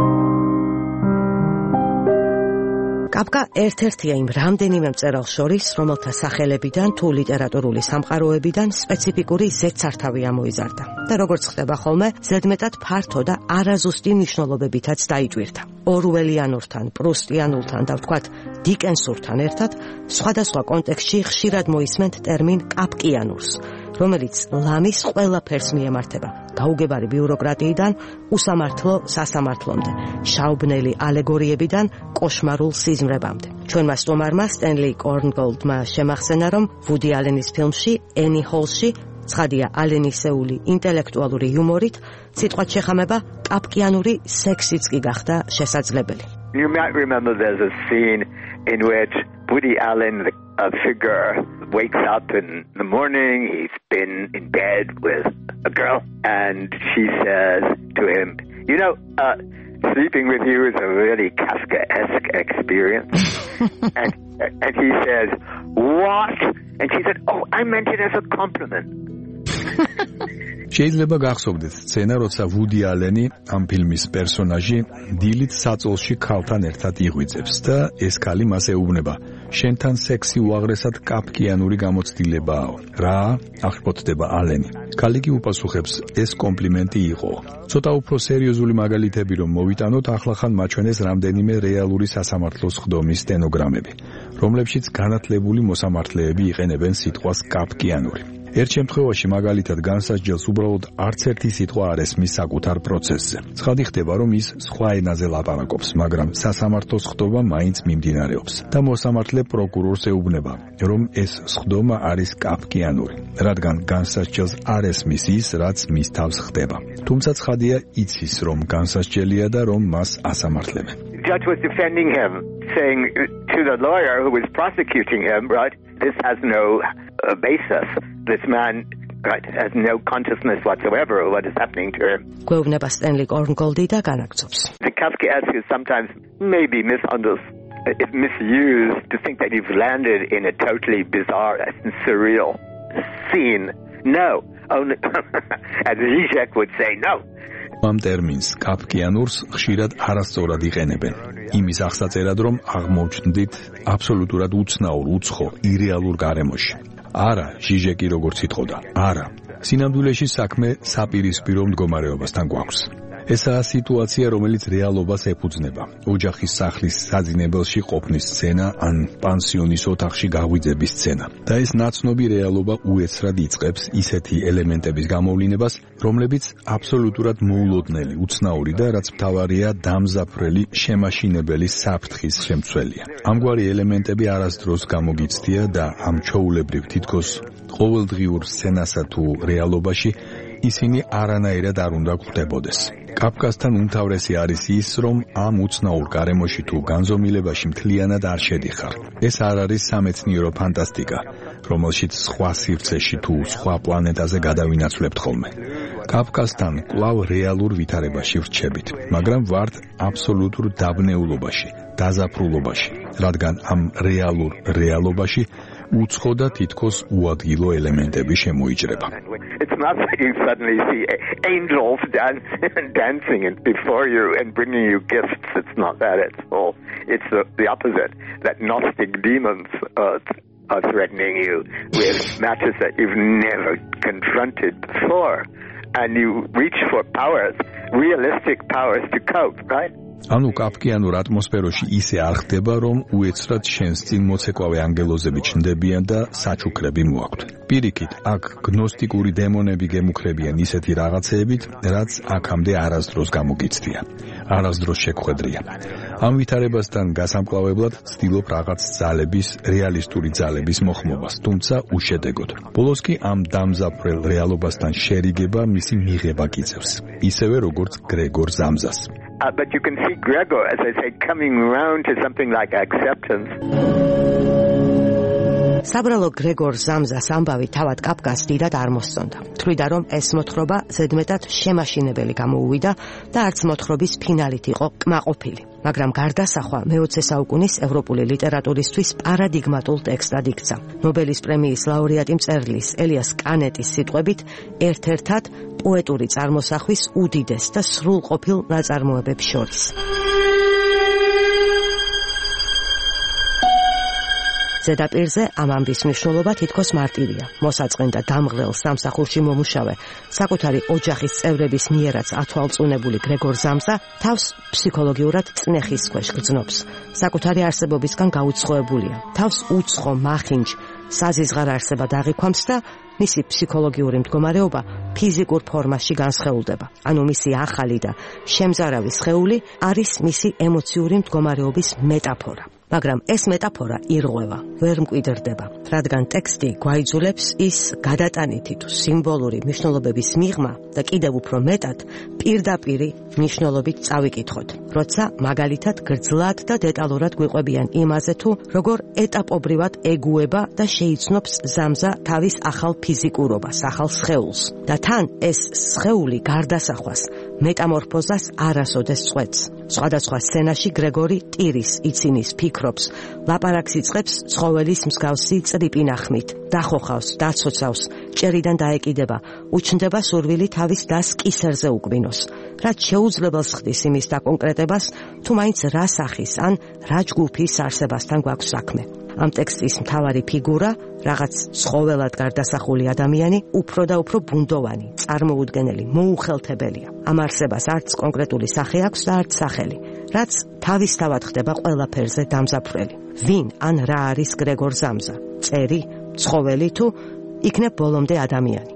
Speaker 1: კაფკა ერთ-ერთია იმ რამდენიმე მწერალს შორის, რომელთა სახელებიდან თუ ლიტერატურული სამყაროებიდან სპეციფიკური ზედსართავი ამოიზარდა და როგორც ხდება ხოლმე, ზედმეტად ფართო და არაზუსტი მნიშვნელობებითაც დაიტვირთა. ორუელიანურთან, პრუსტიანულთან და ვთქვათ დიკენსურთან ერთად სხვადასხვა კონტექსტში ხშირად მოისმენთ ტერმინ კაფკიანურს, რომელიც ლამის ყველაფერს მიემართება, გაუგებარი ბიუროკრატიიდან უსამართლო სასამართლომდე, შაუბნელი ალეგორიებიდან კოშმარულ სიზმრებამდე. ჩვენმა სტომარმა სტენლი კორნგოლდმა შემახსენა, რომ ვუდი ალენის ფილმში ენი ჰოლში ცხადია ალენისეული ინტელექტუალური იუმორით სიტყვად შეხამება კაფკიანური სექსიც კი გახდა შესაძლებელი.
Speaker 2: You might remember there's a scene in which Woody Allen, the a figure, wakes up in the morning, he's been in bed with a girl, and she says to him, you know, uh, sleeping with you is a really Kafkaesque experience. and, and he says, what? And she said, oh, I meant it as a compliment.
Speaker 3: შეიძლება გახსოვდეთ სცენა, როცა ვუდი ალენი ამ ფილმის პერსონაჟი დილით საწოლში ქალთან ერთად იღვიძებს და ეს ქალი მას ეუბნება, შენთან სექსი უაღრესად კაფკიანური გამოცდილებაა. რა? აღკვეთდება ალენი. ქალი კი უპასუხებს, ეს კომპლიმენტი იყო. ცოტა უფრო სერიოზული მაგალითები რომ მოვიტანოთ, ახლახან მაჩვენეს რამდენიმე რეალური სასამართლოს ხდომის სტენოგრამები, რომლებშიც განათლებული მოსამართლეები იყენებენ სიტყვას კაფკიანური. ერთ შემთხვევაში მაგალითად განსასჯელს უბრალოდ არც ერთი სიტყვა არ ესმის საკუთარ პროცესზე. ცხადი ხდება, რომ ის სხვა ენაზე ლაპარაკობს, მაგრამ სასამართლოს ხდომა მაინც მიმდინარეობს და მოსამართლე პროკურორს ეუბნება, რომ ეს ხდომა არის კაფკიანური, რადგან განსასჯელს არ ესმის ის, რაც მის თავს ხდება. თუმცა ცხადია იცის, რომ განსასჯელია და რომ მას ასამართლებენ.
Speaker 2: Judge was defending him, saying to the lawyer who was prosecuting him, right, this has no uh, basis. This man, right, has no consciousness whatsoever of what is happening to him.
Speaker 1: გვეუბნება სტენლი კორნგოლდი და განაგრძობს.
Speaker 2: The Kafkaesque is sometimes maybe misunderstood, it's misused to think that you've landed in a totally bizarre and surreal scene. No, only, as Zizek would say, no.
Speaker 3: ამ ტერმინს კაფკიანურს ხშირად არასწორად იყენებენ. იმის აღსაწერად, რომ აღმოჩნდით აბსოლუტურად უცნაურ, უცხო, ირეალურ გარემოში. არა, ჟიჟეკი როგორც იტყოდა, არა. სინამდვილეში საქმე საპირისპირო მდგომარეობასთან გვაქვს. ესაა სიტუაცია, რომელიც რეალობას ეფუძნება. ოჯახის სახლის საძინებელში ყოფნის სცენა ან პანსიონის ოთახში გაღვიძების სცენა. და ეს ნაცნობი რეალობა უეცრად იწყებს ისეთი ელემენტების გამოვლინებას, რომლებიც აბსოლუტურად მოულოდნელი, უცნაური და რაც მთავარია დამზაფრელი, შემაშინებელი საფრთხის შემცველია. ამგვარი ელემენტები არასდროს გამოგიცდია და ამ ჩვეულებრივ თითქოს ყოველდღიურ სცენასა თუ რეალობაში ისინი არანაირად არ უნდა გვხვდებოდეს. კაფკასთან უმთავრესი არის ის, რომ ამ უცნაურ გარემოში თუ განზომილებაში მთლიანად არ შედიხარ. ეს არ არის სამეცნიერო ფანტასტიკა, რომელშიც სხვა სივრცეში თუ სხვა პლანეტაზე გადავინაცვლებთ ხოლმე. კაფკასთან კვლავ რეალურ ვითარებაში ვრჩებით, მაგრამ ვართ აბსოლუტურ დაბნეულობაში, დაზაფრულობაში, რადგან ამ რეალურ რეალობაში უცხო და თითქოს უადგილო ელემენტები შემოიჭრება.
Speaker 2: It's not like you suddenly see angels dancing, dancing before you and bringing you gifts. It's not that at all. It's the, the opposite. That Gnostic demons uh, are threatening you with matters that you've never confronted before. And you reach for powers, realistic powers to cope, right?
Speaker 3: ანუ კაფკიანურ ატმოსფეროში ისე არ ხდება, რომ უეცრად შენს წინ მოცეკვავე ანგელოზები ჩნდებიან და საჩუქრები მოაქვთ. პირიქით, აქ გნოსტიკური დემონები გემუქრებიან ისეთი რაღაცეებით, რაც აქამდე არასდროს გამოგიცდია, არასდროს შეგხვედრია. ამ ვითარებასთან გასამკლავებლად ცდილობ რაღაც ძალების, რეალისტური ძალების მოხმობას, თუმცა უშედეგოდ. ბოლოს კი ამ დამზაფრელ რეალობასთან შერიგება მისი მიღება გიწევს, ისევე როგორც გრეგორ ზამზას.
Speaker 2: Uh, but you can see Gregor, as I say, coming around to something like acceptance.
Speaker 1: საბრალო გრეგორ ზამზას ამბავი თავად კაფკას დიდად არ მოსწონდა. თვლიდა, რომ ეს მოთხრობა ზედმეტად შემაშინებელი გამოუვიდა და არც მოთხრობის ფინალით იყო კმაყოფილი. მაგრამ გარდასახვა მეოცე საუკუნის ევროპული ლიტერატურისთვის პარადიგმატულ ტექსტად იქცა. ნობელის პრემიის ლაურეატი მწერლის ელიას კანეტის სიტყვებით, ერთ-ერთად პოეტური წარმოსახვის უდიდეს და სრულყოფილ ნაწარმოებებს შორის. ზედაპირზე ამ ამბის მნიშვნელობა თითქოს მარტივია. მოსაწყენ და დამღლელ სამსახურში მომუშავე, საკუთარი ოჯახის წევრების მიერაც ათვალწუნებული გრეგორ ზამზა თავს ფსიქოლოგიურად წნეხის ქვეშ გრძნობს. საკუთარი არსებობისგან გაუცხოებულია. თავს უცხო მახინჯ საზიზღარ არსებად აღიქვამს და მისი ფსიქოლოგიური მდგომარეობა ფიზიკურ ფორმაში განსხეულდება. ანუ მისი ახალი და შემზარავი სხეული არის მისი ემოციური მდგომარეობის მეტაფორა. მაგრამ ეს მეტაფორა ირღვევა, ვერ მკვიდრდება, რადგან ტექსტი გვაიძულებს ის გადატანითი თუ სიმბოლური მნიშვნელობების მიღმა და კიდევ უფრო მეტად პირდაპირი მნიშვნელობით წავიკითხოთ, როცა მაგალითად გრძლად და დეტალურად გვიყვებიან იმაზე თუ როგორ ეტაპობრივად ეგუება და შეიცნობს ზამზა თავის ახალ ფიზიკურობას, ახალ სხეულს. და თან ეს სხეული გარდასახვას, მეტამორფოზას არასოდეს წვეთს. სხვადასხვა სცენაში გრეგორი ტირის, იცინის, ფიქრობს, ლაპარაკს იწყებს ცხოველის მსგავსი წრიპინახმით, დახოხავს, დაცოცავს, ჭერიდან დაეკიდება, უჩნდება სურვილი თავის დას კისერზე უკბინოს, რაც შეუძლებელს ხდის იმის დაკონკრეტებას, თუ მაინც რა სახის ან რა ჯგუფის არსებასთან გვაქვს საქმე. ამ ტექსტის მთავარი ფიგურა, რაღაც ცხოველად გარდასახული ადამიანი, უფრო და უფრო ბუნდოვანი, წარმოუდგენელი, მოუხელთებელია. ამ არსებას არც კონკრეტული სახე აქვს და არც სახელი, რაც თავისთავად ხდება ყველაფერზე დამზაფრელი. ვინ ან რა არის გრეგორ ზამზა? წერი, ცხოველი თუ იქნებ ბოლომდე ადამიანი?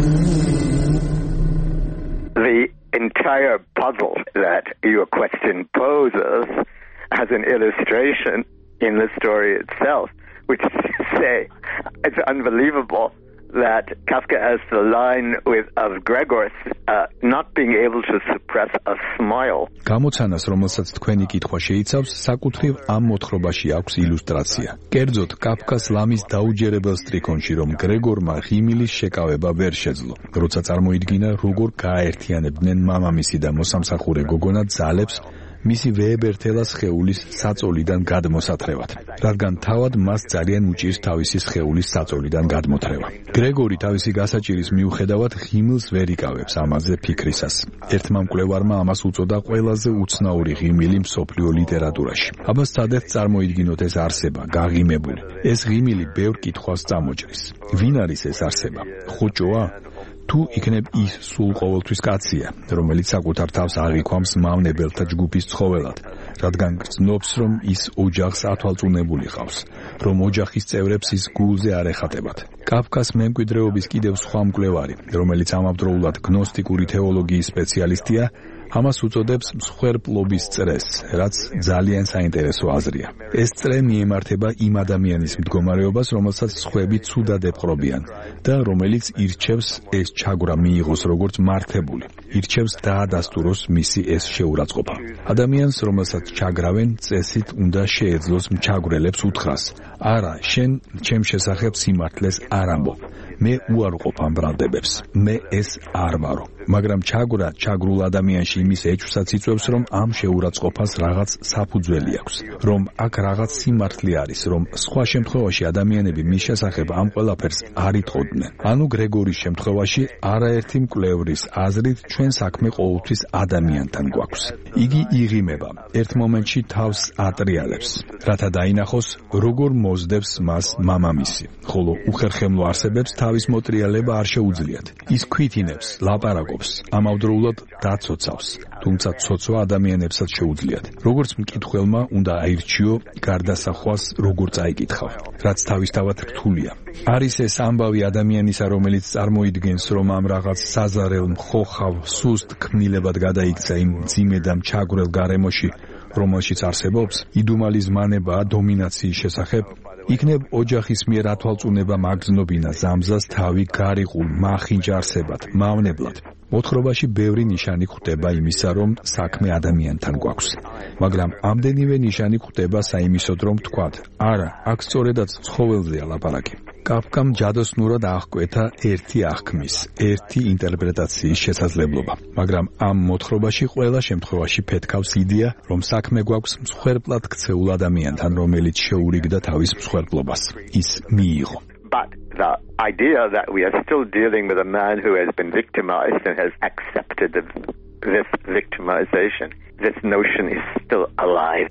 Speaker 2: The entire puzzle that your question poses has an illustration in the story itself, which is to say, it's unbelievable that Kafka has the line with of Gregor uh, not being able to suppress a smile.
Speaker 3: გამოცანას, რომელსაც თქვენი კითხვა შეიცავს, საკუთრივ ამ მოთხრობაში აქვს ილუსტრაცია. კერძოდ, კაფკას ლამის დაუჯერებელ სტრიქონში, რომ გრეგორმა ღიმილის შეკავება ვერ შეძლო, როცა წარმოიდგინა, როგორ გააერთიანებდნენ მამამისი და მოსამსახურე გოგონა ძალებს მისი ვეებერთელას სხეულის საწოლიდან გადმოსათრევად, რადგან თავად მას ძალიან უჭირს თავისი სხეულის საწოლიდან გადმოთრევა. გრეგორი თავისი გასაჭირის მიუხედავად ღიმილს ვერ იკავებს ამაზე ფიქრისას. ერთმა მკვლევარმა ამას უწოდა ყველაზე უცნაური ღიმილი მსოფლიო ლიტერატურაში. აბა სადაც წარმოიდგინოთ ეს არსება, გაღიმებული. ეს ღიმილი ბევრ კითხვას წამოჭრის. ვინ არის ეს არსება? ხუჭოა? თუ იქნებ ის სულ ყოველთვის კაცია, რომელიც საკუთარ თავს აღიქვამს მავნებელთა ჯგუფის ცხოველად, რადგან გრძნობს, რომ ის ოჯახს ათვალწუნებული ყავს, რომ ოჯახის წევრებს ის გულზე არ ეხატებათ. კაფკას მემკვიდრეობის კიდევ სხვა მკვლევარი, რომელიც ამავდროულად გნოსტიკური თეოლოგიის სპეციალისტია, ამას უწოდებს მსხვერპლობის წრეს, რაც ძალიან საინტერესო აზრია. ეს წრე მიემართება იმ ადამიანის მდგომარეობას, რომელსაც სხვები ცუდად ეპყრობიან და რომელიც ირჩევს ეს ჩაგვრა მიიღოს როგორც მართებული. ირჩევს დაადასტუროს მისი ეს შეურაცხყოფა. ადამიანს, რომელსაც ჩაგრავენ, წესით უნდა შეეძლოს მჩაგვრელებს უთხრას: არა, შენ ჩემ შესახებ სიმართლეს არ ამბობ. მე უარყოფ ამ ბრალდებებს. მე ეს არ ვარო. მაგრამ ჩაგვრა ჩაგრულ ადამიანში იმის ეჭვსაც იწვევს, რომ ამ შეურაცხყოფას რაღაც საფუძველი აქვს, რომ აქ რაღაც სიმართლე არის, რომ სხვა შემთხვევაში ადამიანები მის შესახებ ამ ყველაფერს არ იტყოდნენ. ანუ გრეგორის შემთხვევაში არაერთი მკვლევრის აზრით ჩვენ საქმე ყოველთვის ადამიანთან გვაქვს. იგი იღიმება, ერთ მომენტში თავს ატრიალებს, რათა დაინახოს, როგორ მოძდებს მას მამამისი, ხოლო უხერხემლო არსებებს თავის მოტრიალება არ შეუძლიათ. ის ქვითინებს, ლაპარაკობს, ამავდროულად დაცოცავს, თუმცა ცოცვა ადამიანებსაც შეუძლიათ. როგორც მკითხველმა უნდა აირჩიო გარდასახვას როგორ წაიკითხავ, რაც თავისთავად რთულია. არის ეს ამბავი ადამიანისა, რომელიც წარმოიდგენს, რომ ამ რაღაც საზარელ, მხოხავ, სუსტ ქმნილებად გადაიქცა იმ მძიმე და მჩაგვრელ გარემოში, რომელშიც არსებობს იდუმალი ზმანება დომინაციის შესახებ, იქნებ ოჯახის მიერ ათვალწუნება მაგზნობინა ზამზას თავი გარიყულ მახინჯ არსებად, მავნებლად. მოთხრობაში ბევრი ნიშანი გვხვდება იმისა, რომ საქმე ადამიანთან გვაქვს. მაგრამ ამდენივე ნიშანი გვხვდება საიმისოდ, რომ ვთქვათ, არა, აქ სწორედაც ცხოველზეა ლაპარაკი. კაფკამ ჯადოსნურად აღკვეთა ერთი აღქმის, ერთი ინტერპრეტაციის შესაძლებლობა. მაგრამ ამ მოთხრობაში ყველა შემთხვევაში ფეთქავს იდეა, რომ საქმე გვაქვს მსხვერპლად ქცეულ ადამიანთან, რომელიც შეურიგდა თავის მსხვერპლობას. ის მიიღო.
Speaker 2: But the idea that we are still dealing with a man who has been victimized and has accepted this victimization, this notion is still alive.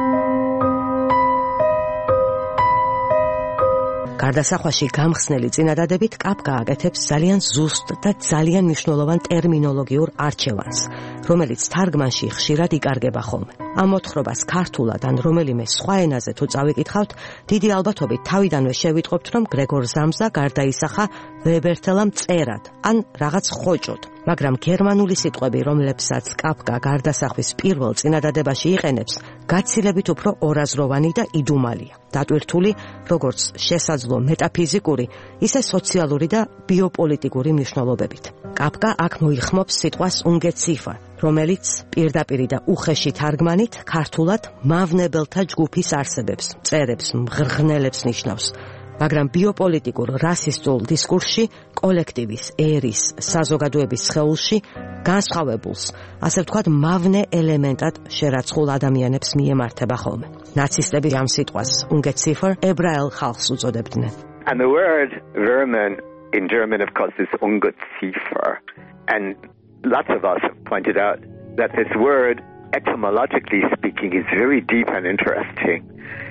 Speaker 1: გარდასახვაში გამხსნელი წინადადებით კაფკა აკეთებს ძალიან ზუსტ და ძალიან მნიშვნელოვან ტერმინოლოგიურ არჩევანს, რომელიც თარგმანში ხშირად იკარგება ხოლმე. ამ მოთხრობას ქართულად ან რომელიმე სხვა ენაზე თუ წავიკითხავთ, დიდი ალბათობით თავიდანვე შევიტყობთ, რომ გრეგორ ზამზა გარდაისახა ვეებერთელა მწერად ან რაღაც ხოჭოდ. მაგრამ გერმანული სიტყვები, რომლებსაც კაფკა გარდასახვის პირველ წინადადებაში იყენებს, გაცილებით უფრო ორაზროვანი და იდუმალია. დატვირთული როგორც შესაძლო მეტაფიზიკური, ისე სოციალური და ბიოპოლიტიკური მნიშვნელობებით. კაფკა აქ მოიხმობს სიტყვას ungeziefer, რომელიც პირდაპირი და უხეში თარგმანით ქართულად მავნებელთა ჯგუფის არსებებს, მწერებს, მღრღნელებს ნიშნავს. მაგრამ ბიოპოლიტიკურ რასისტულ დისკურსში, კოლექტივის, ერის, საზოგადოების სხეულში განსხვავებულს, ასე ვთქვათ, მავნე ელემენტად შერაცხულ ადამიანებს მიემართება ხოლმე. ნაცისტები ამ სიტყვას ungeziefer ებრაელ ხალხს უწოდებდნენ.
Speaker 2: And the word vermin in German, of course, is ungeziefer. And lots of us have pointed out that this word, etymologically speaking, is very deep and interesting.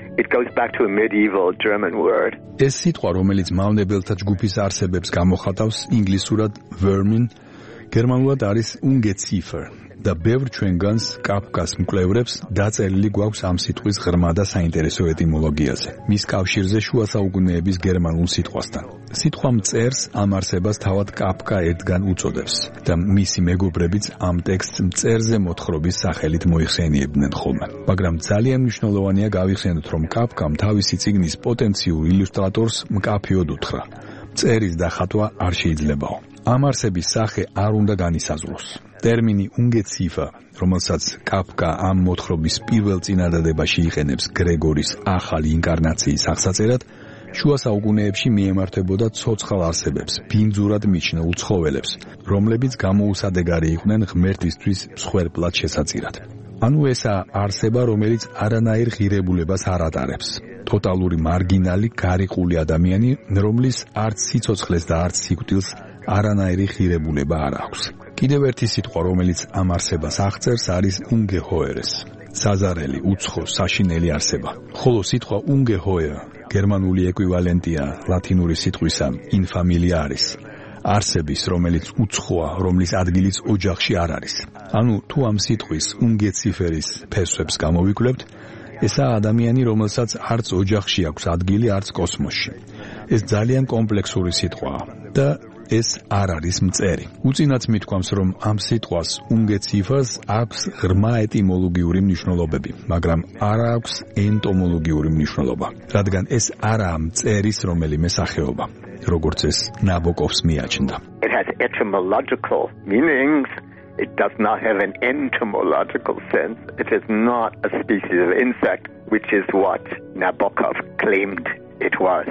Speaker 2: It goes back to a medieval German word.
Speaker 3: ეს სიტყვა, რომელიც მავნებელთა ჯგუფის არსებებს გამოხატავს ინგლისურად vermin, გერმანულად არის ungeziefer. და ბევრ ჩვენგანს კაფკას მკვლევრებს დაწერილი გვაქვს ამ სიტყვის ღრმა და საინტერესო ეტიმოლოგიაზე. მის კავშირზე შუა საუკუნეების გერმანულ სიტყვასთან. სიტყვა მწერს ამ არსებას თავად კაფკა ერთგან უწოდებს და მისი მეგობრებიც ამ ტექსტს მწერზე მოთხრობის სახელით მოიხსენიებდნენ ხოლმე. მაგრამ ძალიან მნიშვნელოვანია გავიხსენოთ, რომ კაფკამ თავისი წიგნის პოტენციურ ილუსტრატორს მკაფიოდ უთხრა. მწერის დახატვა არ შეიძლებაო. ამ არსების სახე არ უნდა განისაზღვროს. ტერმინი ungeziefer, რომელსაც კაფკა ამ მოთხრობის პირველ წინადადებაში იყენებს გრეგორის ახალი ინკარნაციის აღსაწერად, შუა საუკუნეებში მიემართებოდა ცოცხალ არსებებს, ბინძურად მიჩნეულ ცხოველებს, რომლებიც გამოუსადეგარი იყვნენ ღმერთისთვის მსხვერპლად შესაწირად. ანუ ესა არსება, რომელიც არანაირ ღირებულებას არ ატარებს. ტოტალური მარგინალი, გარიყული ადამიანი, რომლის არც სიცოცხლეს და არც სიკვდილს არანაირი ღირებულება არ აქვს. კიდევ ერთი სიტყვა, რომელიც ამ არსებას აღწერს, არის ungeheuer, საზარელი, უცხო, საშინელი არსება. ხოლო სიტყვა ungeheuer გერმანული ეკვივალენტია ლათინური სიტყვისა infamiliaris, არსების, რომელიც უცხოა, რომლის ადგილიც ოჯახში არ არის. ანუ თუ ამ სიტყვის ungezieferis ფესვებს გამოვიკვლევთ, ესაა ადამიანი, რომელსაც არც ოჯახში აქვს ადგილი, არც კოსმოსში. ეს ძალიან კომპლექსური სიტყვაა და ეს არ არის მწერი. უწინაც მithქვამს, რომ ამ სიტყვას ungeziefer's აქვს ღრმა ეტიმოლოგიური მნიშვნელობები, მაგრამ არ აქვს ენტომოლოგიური მნიშვნელობა, რადგან ეს არაა მწერის რომელიმე სახეობა, როგორც ეს ნაბოკოვს მიაჩნდა.
Speaker 2: It has etymological meanings. It does not have an entomological sense. It is not a species of insect, which is what Nabokov claimed it was.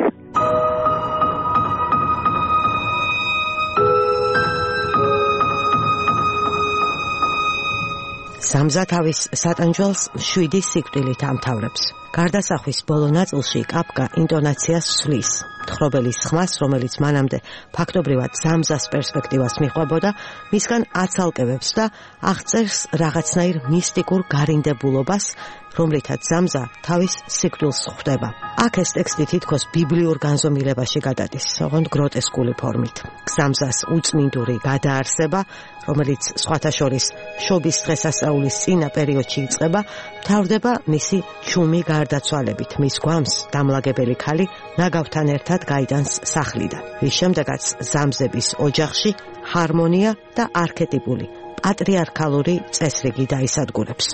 Speaker 1: სამზა თავის სატანჯველს შვიდი სიკვდილით ამთავრებს. გარდასახვის ბოლო ნაწილში კაფკა ინტონაციას ცვლის. თხრობელის ხმას, რომელიც მანამდე ფაქტობრივად სამზას პერსპექტივას მიყვებოდა, მისგან აცალკევებს და აღწერს რაღაცნაირ მისტიკურ გარინდებულობას, რომლითაც სამზა თავის სიკვდილს ხვდება. აქ ეს ტექსტი თითქოს ბიბლიურ განზომილებაში გადადის, ოღონდ გროტესკული ფორმით. სამზას უწმინდური გადაარსება, რომელიც სხვათა შორის შობის დღესასწაულის წინა პერიოდში იწყება, მთავრდება მისი ჩუმი გარდაცვალებით. მის გვამს დამლაგებელი ქალი ნაგავთან ერთად გაიტანს სახლიდან. რის შემდეგაც სამზების ოჯახში ჰარმონია და არქეტიპული პატრიარქალური წესრიგი დაისადგურებს.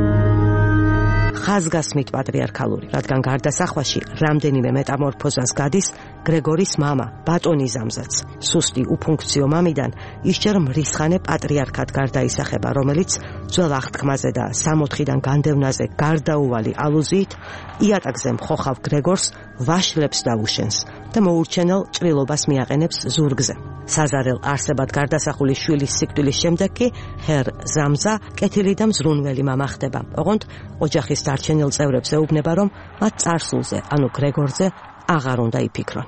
Speaker 1: ხაზგასმით პატრიარქალური, რადგან გარდასახვაში რამდენიმე მეტამორფოზას გადის გრეგორის მამა, ბატონი სამზაც. სუსტი უფუნქციო მამიდან ისჯერ მრისხანე პატრიარქად გარდაისახება, რომელიც ძველ აღთქმაზე და სამოთხიდან განდევნაზე გარდაუვალი ალუზიით იატაკზე მხოხავ გრეგორს ვაშლებს დაუშენს და მოურჩენელ ჭრილობას მიაყენებს ზურგზე. საზარელ არსებად გარდასახული შვილის სიკვდილის შემდეგ კი ჰერ სამზა კეთილი და მზრუნველი მამა ხდება. ოღონდ ოჯახის დარჩენილ წევრებს ეუბნება, რომ მათ წარსულზე, ანუ გრეგორზე აღარ უნდა იფიქრონ.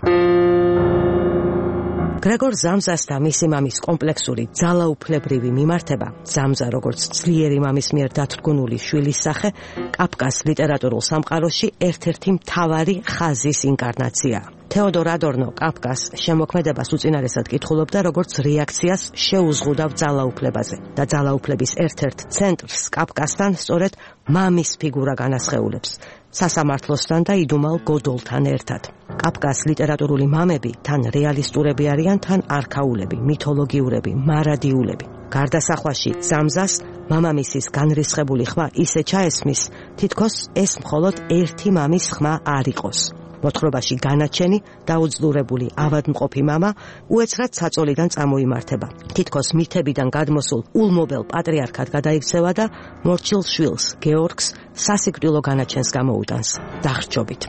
Speaker 1: გრეგორ სამზას და მისი მამის კომპლექსური ძალაუფლებრივი მიმართება, სამზა როგორც ძლიერი მამის მიერ დათრგუნული შვილის სახე, კაფკას ლიტერატურულ სამყაროში ერთ-ერთი მთავარი ხაზის ინკარნაციაა. თეოდორ ადორნო კაფკას შემოქმედებას უწინარესად კითხულობდა, როგორც რეაქციას შეუზღუდავ ძალაუფლებაზე და ძალაუფლების ერთ-ერთ ცენტრს კაფკასთან სწორედ მამის ფიგურა განასხეულებს, სასამართლოსთან და იდუმალ გოდოლთან ერთად. კაფკას ლიტერატურული მამები თან რეალისტურები არიან, თან არქაულები, მითოლოგიურები, მარადიულები. გარდასახვაში სამზას მამამისის განრისხებული ხმა ისე ჩაესმის, თითქოს ეს მხოლოდ ერთი მამის ხმა არ იყოს. მოთხრობაში განაჩენი, დაუძლურებული ავადმყოფი მამა უეცრად საწოლიდან წამოიმართება. თითქოს მითებიდან გადმოსულ ულმობელ პატრიარქად გადაიქცევა და მორჩილ შვილს, გეორგს, სასიკვდილო განაჩენს გამოუტანს, დახრჩობით.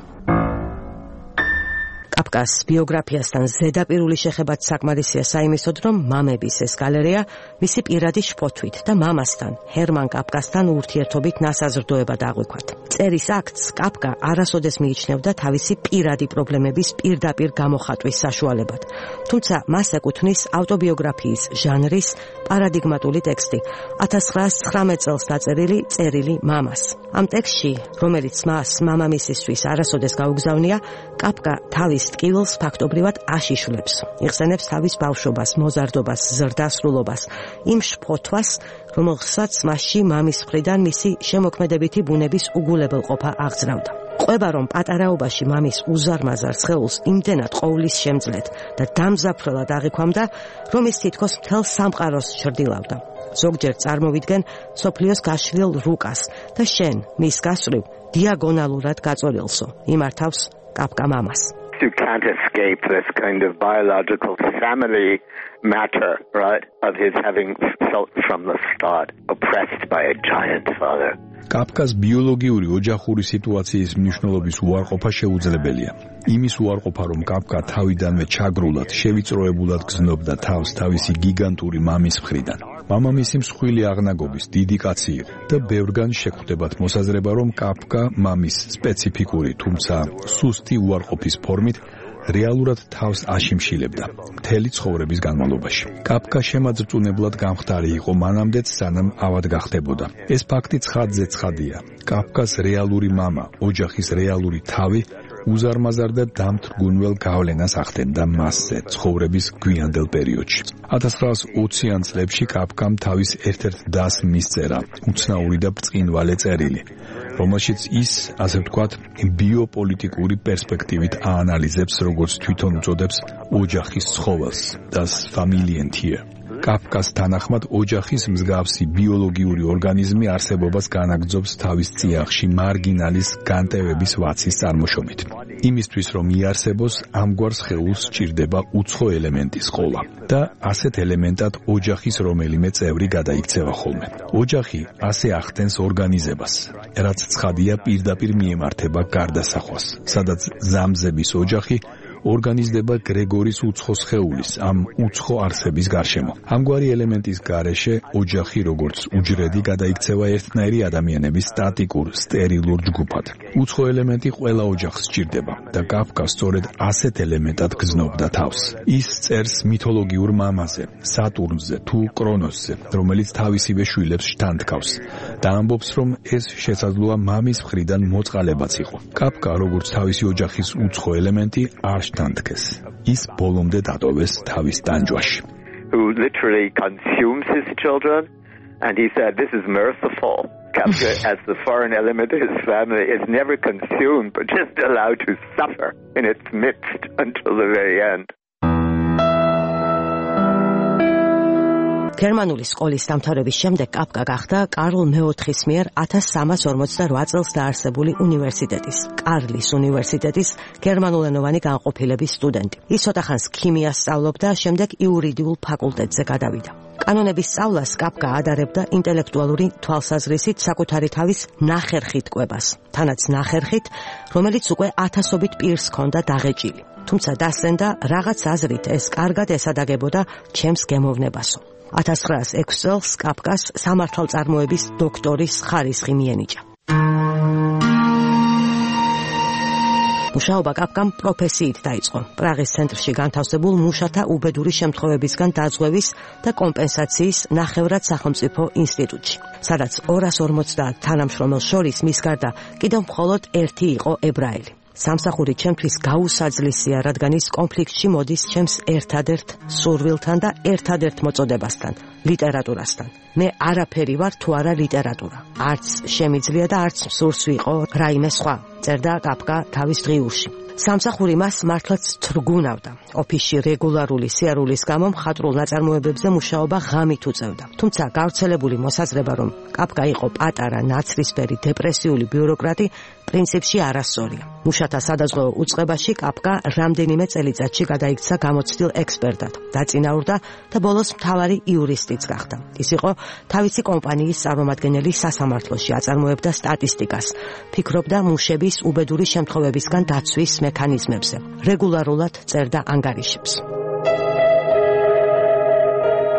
Speaker 1: კაფკას ბიოგრაფიასთან ზედაპირული შეხებაც საკმარისია საიმისოდ, რომ მამების ეს გალერეა მისი პირადი შფოთვით და მამასთან, ჰერმან კაფკასთან ურთიერთობით ნასაზრდოება დააღვიქვათ. წერის აქტს კაფკა არასოდეს მიიჩნევდა თავისი პირადი პრობლემების პირდაპირ გამოხატვის საშუალებად. თუმცა მას ეკუთვნის ავტობიოგრაფიის ჟანრის პარადიგმატული ტექსტი, ათას ცხრაას ცხრამეტ წელს დაწერილი წერილი მამას. ამ ტექსტში, რომელიც მას მამამისისთვის არასოდეს გაუგზავნია, კაფკა თავის ტკივილს ფაქტობრივად აშიშვლებს. იხსენებს თავის ბავშვობას, მოზარდობას, ზრდასრულობას, იმ შფოთვას, რომელსაც მასში მამის მხრიდან მისი შემოქმედებითი ბუნების უგულებელყოფა აღძრავდა. ყვება, რომ პატარაობაში მამის უზარმაზარ სხეულს იმდენად ყოვლის შემძლეთ და დამზაფრველად აღიქვამდა, რომ ის თითქოს მთელ სამყაროს ჩრდილავდა. ზოგჯერ წარმოვიდგენ სოფლიოს გაშლილ რუკას და შენ მის გასწვრივ დიაგონალურად გაწოლილსო, იმართავს კაფკა მამას.
Speaker 2: You can't escape this kind of biological family matter, right, of his having felt from the start oppressed by a giant father.
Speaker 3: კაფკას ბიოლოგიური ოჯახური სიტუაციის მნიშვნელობის უარყოფა შეუძლებელია. იმის უარყოფა, რომ კაფკა თავიდანვე ჩაგრულად, შევიწროებულად გზნობდა თავს თავისი გიგანტური მამის მხრიდან. მამამისი მსხვილი აღნაგობის დიდი კაცი იყო და ბევრგან შეგვხვდებათ მოსაზრება, რომ კაფკა მამის სპეციფიკური, თუმცა სუსტი უარყოფის ფორმით რეალურად თავს აშიმშილებდა მთელი ცხოვრების განმავლობაში. კაფკა შემაძრწუნებლად გამხდარი იყო მანამდეც, სანამ ავად გახდებოდა. ეს ფაქტი ცხადზე ცხადია. კაფკას რეალური მამა, ოჯახის რეალური თავი უზარმაზარ და დამთრგუნველ გავლენას ახდენდა მასზე ცხოვრების გვიანდელ პერიოდში. ათას ცხრაას ოციან წლებში კაფკამ თავის ერთ-ერთ დასს მისწერა უცნაური და ბრწყინვალე წერილი, რომელშიც ის, ასე ვთქვათ, ბიოპოლიტიკური პერსპექტივით აანალიზებს, როგორც თვითონ უწოდებს, ოჯახის ცხოველს, das Familientier. კაფკას თანახმად ოჯახის მსგავსი ბიოლოგიური ორგანიზმი არსებობას განაგრძობს თავის წიაღში მარგინალის განტევების ვაცის წარმოშობით. იმისთვის, რომ იარსებოს, ამგვარ სხეულს სჭირდება უცხო ელემენტის ყოლა და ასეთ ელემენტად ოჯახის რომელიმე წევრი გადაიქცევა ხოლმე. ოჯახი ასე ახდენს ორგანიზებას, რაც ცხადია პირდაპირ მიემართება გარდასახვას, სადაც ზამზების ოჯახი ორგანიზდება გრეგორის უცხო სხეულის, ამ უცხო არსების გარშემო. ამგვარი ელემენტის გარეშე ოჯახი როგორც უჯრედი გადაიქცევა ერთნაირი ადამიანების სტატიკურ, სტერილურ ჯგუფად. უცხო ელემენტი ყველა ოჯახს სჭირდება და კაფკა სწორედ ასეთ ელემენტად გზნობდა თავს. ის წერს მითოლოგიურ მამაზე, სატურნზე თუ კრონოსზე, რომელიც თავისივე შვილებს შთანთქავს და ამბობს, რომ ეს შესაძლოა მამის მხრიდან მოწყალებაც იყო. კაფკა როგორც თავისი ოჯახის უცხო ელემენტი არ შთანთქეს. ის ბოლომდე დატოვეს თავის ტანჯვაში.
Speaker 2: Who literally consumes his children, and he said, this is merciful. Kafka, as the foreign element of his family, is never consumed, but just allowed to suffer in its midst until the very end.
Speaker 1: გერმანული სკოლის დამთავრების შემდეგ კაფკა გახდა კარლ მეოთხის მიერ ათას სამას ორმოცდარვა წელს დაარსებული უნივერსიტეტის, კარლის უნივერსიტეტის გერმანულენოვანი განყოფილების სტუდენტი. ის ცოტახანს ქიმიას სწავლობდა, შემდეგ იურიდიულ ფაკულტეტზე გადავიდა. კანონების სწავლას კაფკა ადარებდა ინტელექტუალური თვალსაზრისით საკუთარი თავის ნახერხით კვებას, თანაც ნახერხით, რომელიც უკვე ათასობით პირს ჰქონდა დაღეჭილი. თუმცა დასცენდა, რაღაც აზრით ეს კარგად ესადაგებოდა ჩემს გემოვნებასო. ათას ცხრაას ექვს წელს კაფკას სამართალწარმოების დოქტორის ხარისხი მიენიჭა. მუშაობა კაფკამ პროფესიით დაიწყო. პრაღის ცენტრში განთავსებულ მუშათა უბედური შემთხვევებისგან დაზღვევის და კომპენსაციის ნახევრად სახელმწიფო ინსტიტუტში, სადაც ორას ორმოცდაათ თანამშრომელს შორის მის გარდა კიდევ მხოლოდ ერთი იყო ებრაელი. სამსახური ჩემთვის გაუსაძლისია, რადგან ის კონფლიქტში მოდის ჩემს ერთადერთ სურვილთან და ერთადერთ მოწოდებასთან, ლიტერატურასთან. მე არაფერი ვარ თუ არა ლიტერატურა. არც შემიძლია და არც მსურს ვიყო რაიმე სხვა, წერდა კაფკა თავის დღიურში. სამსახური მას მართლაც თრგუნავდა. ოფისში რეგულარული სიარულის გამო მხატვრულ ნაწარმოებებზე მუშაობა ღამით უწევდა. თუმცა გავრცელებული მოსაზრება, რომ კაფკა იყო პატარა, ნაცრისფერი, დეპრესიული ბიუროკრატი, პრინციპში არასწორია. მუშათა სადაზღვევო უწყებაში კაფკა რამდენიმე წელიწადში გადაიქცა გამოცდილ ექსპერტად, დაწინაურდა და ბოლოს მთავარი იურისტიც გახდა. ის იყო თავისი კომპანიის წარმომადგენელი სასამართლოში, აწარმოებდა სტატისტიკას, ფიქრობდა მუშების უბედური შემთხვევებისგან დაცვის მექანიზმებზე, რეგულარულად წერდა ანგარიშებს.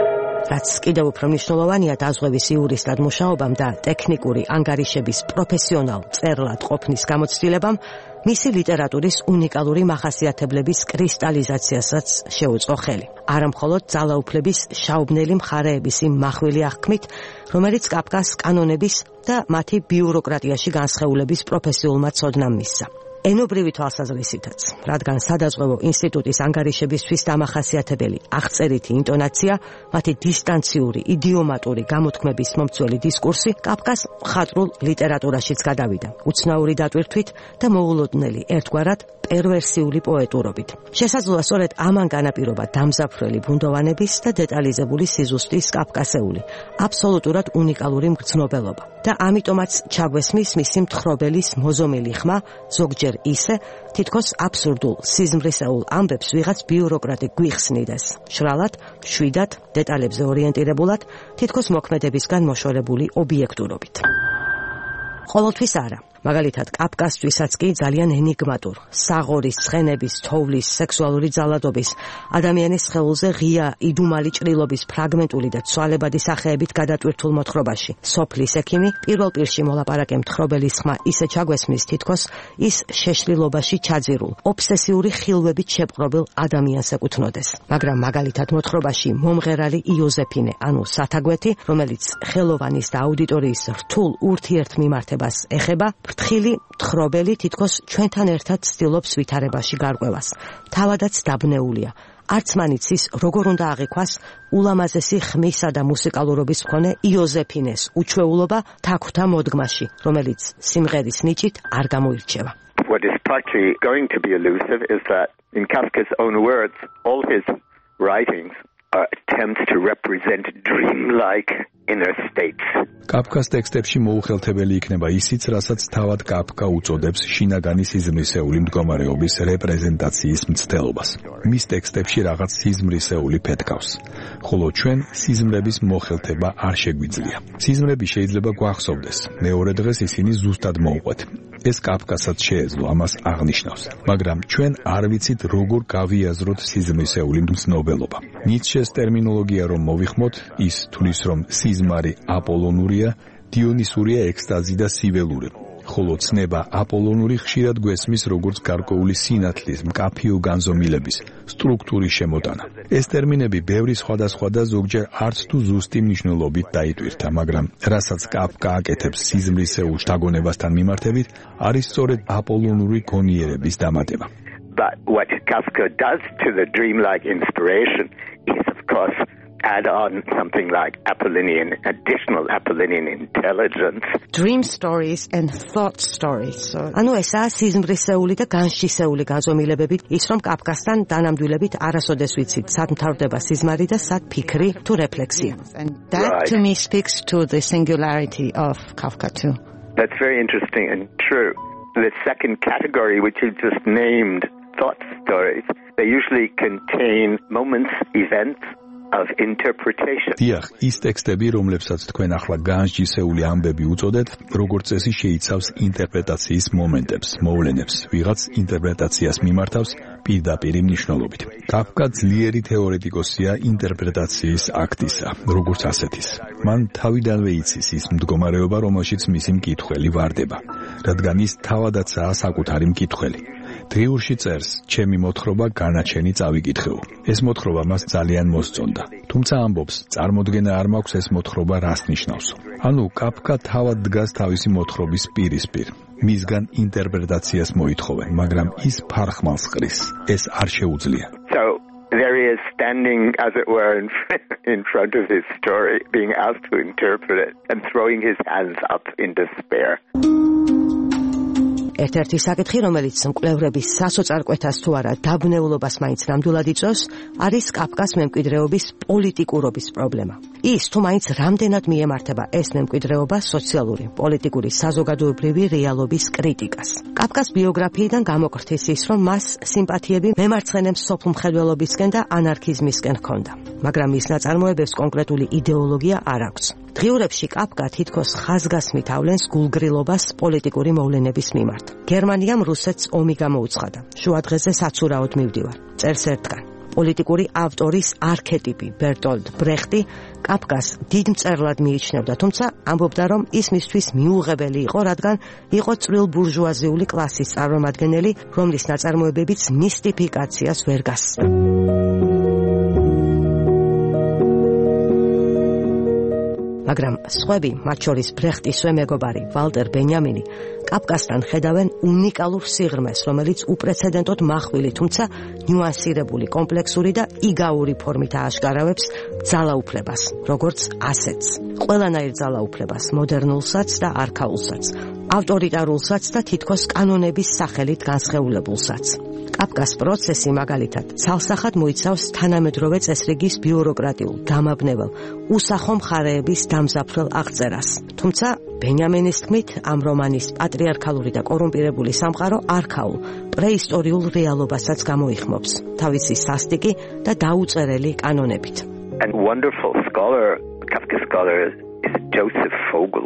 Speaker 1: რაც კიდევ უფრო მნიშვნელოვანია დაზღვევის იურისტად მუშაობამ და ტექნიკური ანგარიშების პროფესიონალ წერლად ყოფნის გამოცდილებამ, მისი ლიტერატურის უნიკალური მახასიათებლების კრისტალიზაციასაც შეუწყო ხელი. არა მხოლოდ ძალაუფლების შაუბნელი მხარეების იმ מחვილი აღქმით, რომელიც კაფკას კანონების და მათი ბიუროკრატიაში განსხეულების პროფესიულმა ცოდნამ მისცა. ენობრივი თვალსაზრისითაც, რადგან სადაზღვევო ინსტიტუტის ანგარიშებისთვის დამახასიათებელი აღწერითი ინტონაცია, მათი დისტანციური, იდიომატური გამოთქმების მომცველი დისკურსი კაფკას მხატვრულ ლიტერატურაშიც გადავიდა, უცნაური დატვირთვით და მოულოდნელი ერთგვარად პერვერსიული პოეტურობით. შესაძლოა სწორედ ამან განაპირობა დამზაფრელი ბუნდოვანების და დეტალიზებული სიზუსტის კაფკასეული, აბსოლუტურად უნიკალური მგრძნობელობა. და ამიტომაც ჩაგვესმის მისი მთხრობელის მოზომილი ხმა, ზოგჯერ ისე, თითქოს აბსურდულ სიზმრისეულ ამბებს ვიღაც ბიუროკრატი გვიხსნიდეს. შრალად, მშვიდად, დეტალებზე ორიენტირებულად, თითქოს მოქმედებისგან მოშორებული ობიექტურობით. ყოველთვის არა. მაგალითად, კაფკასთვისაც კი ძალიან ენიგმატურ, საღორის, ცხენების, თოვლის, სექსუალური ძალადობის, ადამიანის სხეულზე ღია იდუმალი ჭრილობის ფრაგმენტული და ცვალებადი სახეებით გადატვირთულ მოთხრობაში. სოფლის ექიმი პირველ პირში მოლაპარაკე მთხრობელის ხმა ისე ჩაგვესმის თითქოს ის შეშლილობაში ჩაძირულ, ობსესიური ხილვებით შეპყრობილ ადამიანს ეკუთვნოდეს. მაგრამ მაგალითად მოთხრობაში მომღერალი იოზეფინე, ანუ სათაგვეთი, რომელიც ხელოვანის და აუდიტორიის რთულ ურთიერთმიმართებას ეხება, ფრთხილი მთხრობელი თითქოს ჩვენთან ერთად ცდილობს ვითარებაში გარკვევას. თავადაც დაბნეულია. არც მან იცის, როგორ უნდა აღიქვას ულამაზესი ხმისა და მუსიკალურობის მქონე იოზეფინეს უჩვეულობა თაგვთა მოდგმაში, რომელიც სიმღერის ნიჭით არ გამოირჩევა.
Speaker 2: What is partly going to be elusive is that in Kafka's own words, all his writings are attempts to represent dreamlike inner states.
Speaker 3: კაფკას ტექსტებში მოუხელთებელი იქნება ისიც, რასაც თავად კაფკა უწოდებს შინაგანი სიზმრისეული მდგომარეობის რეპრეზენტაციის მცდელობას. მის ტექსტებში რაღაც სიზმრისეული ფეთქავს, ხოლო ჩვენ სიზმრების მოხელთება არ შეგვიძლია. სიზმრები შეიძლება გვახსოვდეს, მეორე დღეს ისინი ზუსტად მოუყვეთ. ეს კაფკასაც შეეძლო ამას აღნიშნავს, მაგრამ ჩვენ არ ვიცით, როგორ გავიაზროთ სიზმრისეული მცნობელობა. ნიცშეს ტერმინოლოგია რომ მოვიხმოთ, ის თulis რომ სიზმარი აპოლონურია, დიონისურია ექსტაზი და სიველური. ხოლო ცნება აპოლონური ხშირად გვესმის როგორც გარკვეული სინათლის, მკაფიო განზომილების, სტრუქტურის შემოტანა. ეს ტერმინები ბევრი სხვადასხვა და ზოგჯერ არც თუ ზუსტი მნიშვნელობით დაიტვირთა, მაგრამ რასაც კაფკა აკეთებს სიზმრისეულ შთაგონებასთან მიმართებით, არის სწორედ აპოლონური გონიერების დამატება.
Speaker 2: But what Kafka does to the dreamlike inspiration is, of course, add on something like Apollinian, additional Apollinian intelligence.
Speaker 1: Dream stories and thought stories. ანუ ესაა სიზმრისეული და განშისეული განზომილებები, ის რომ კაფკასთან დანამდვილებით არასოდეს ვიცით, სად მთავრდება სიზმარი და სად ფიქრი თუ რეფლექსია. And that right. to me speaks to the singularity of Kafka too.
Speaker 2: That's very interesting and true. The second category which you just named, thought stories, they usually contain moments, events of interpretation.
Speaker 3: დიახ, ის ტექსტები, რომლებსაც თქვენ ახლა განსჯისეული ამბები უწოდეთ, როგორც წესი შეიცავს ინტერპრეტაციის მომენტებს, მოვლენებს, ვიღაც ინტერპრეტაციას მიმართავს პირდაპირი მნიშვნელობით. კაფკა ძლიერი თეორეტიკოსია ინტერპრეტაციის აქტისა, როგორც ასეთის. მან თავიდანვე იცის ის მდგომარეობა, რომელშიც მისი მკითხველი ვარდება, რადგან ის თავადაცაა საკუთარი მკითხველი. დღიურში წერს, ჩემი მოთხრობა განაჩენი წავიკითხეო. ეს მოთხრობა მას ძალიან მოსწონდა. თუმცა ამბობს, წარმოდგენა არ მაქვს ეს მოთხრობა რას ნიშნავს. ანუ კაფკა თავად დგას თავისი მოთხრობის პირისპირ. მისგან ინტერპრეტაციას მოითხოვენ, მაგრამ ის ფარხმალს ყრის. ეს არ შეუძლია.
Speaker 2: So there he is standing, as it were, in, in front of his story, being asked to interpret it and throwing his hands up in despair.
Speaker 1: ერთ-ერთი საკითხი, რომელიც მკვლევრების სასოწარკვეთას თუ არა დაბნეულობას მაინც ნამდვილად იწვევს, არის კაფკას მემკვიდრეობის პოლიტიკურობის პრობლემა. ის თუ მაინც რამდენად მიემართება ეს მემკვიდრეობა სოციალური, პოლიტიკური, საზოგადოებრივი რეალობის კრიტიკას. კაფკას ბიოგრაფიიდან გამოკრთის ის, რომ მას სიმპათიები მემარცხენე სოფლმხედველობისკენ და ანარქიზმისკენ ჰქონდა, მაგრამ მის ნაწარმოებებს კონკრეტული იდეოლოგია არ აქვს. დღიურებში კაფკა თითქოს ხაზგასმით ავლენს გულგრილობას პოლიტიკური მოვლენების მიმართ. გერმანიამ რუსეთს ომი გამოუცხადა. შუა დღეზე საცურაოდ მივდივარ. წერს ერთგან. პოლიტიკური ავტორის არქეტიპი ბერტოლდ ბრეხტი კაფკას დიდ მწერლად მიიჩნევდა, თუმცა ამბობდა, რომ ის მისთვის მიუღებელი იყო, რადგან იყო წვრილ ბურჟუაზიული კლასის წარმომადგენელი, რომლის ნაწარმოებებიც მისტიფიკაციას ვერ გასცდა. მაგრამ სხვები, მათ შორის ბრეხტისვე მეგობარი ვალტერ ბენიამინი, კაფკასთან ხედავენ უნიკალურ სიღრმეს, რომელიც უპრეცედენტოდ מחვილი, თუმცა ნიუანსირებული, კომპლექსური და იგავური ფორმით ააშკარავებს ძალაუფლებას, როგორც ასეთს. ყველანაირ ძალაუფლებას, მოდერნულსაც და არქაულსაც, ავტორიტარულსაც და თითქოს კანონების სახელით განსხეულებულსაც. კაფკას პროცესი მაგალითად ცალსახად მოიცავს თანამედროვე წესრიგის ბიუროკრატიულ, დამაბნეველ, უსახო მხარეების დამზაფრელ აღწერას. თუმცა ბენიამინის თქმით, ამ რომანის პატრიარქალური და კორუმპირებული სამყარო არქაულ, პრეისტორიულ რეალობასაც გამოიხმობს, თავისი სასტიკი და დაუწერელი კანონებით.
Speaker 2: And wonderful scholar, Kafka scholar is Joseph Vogel.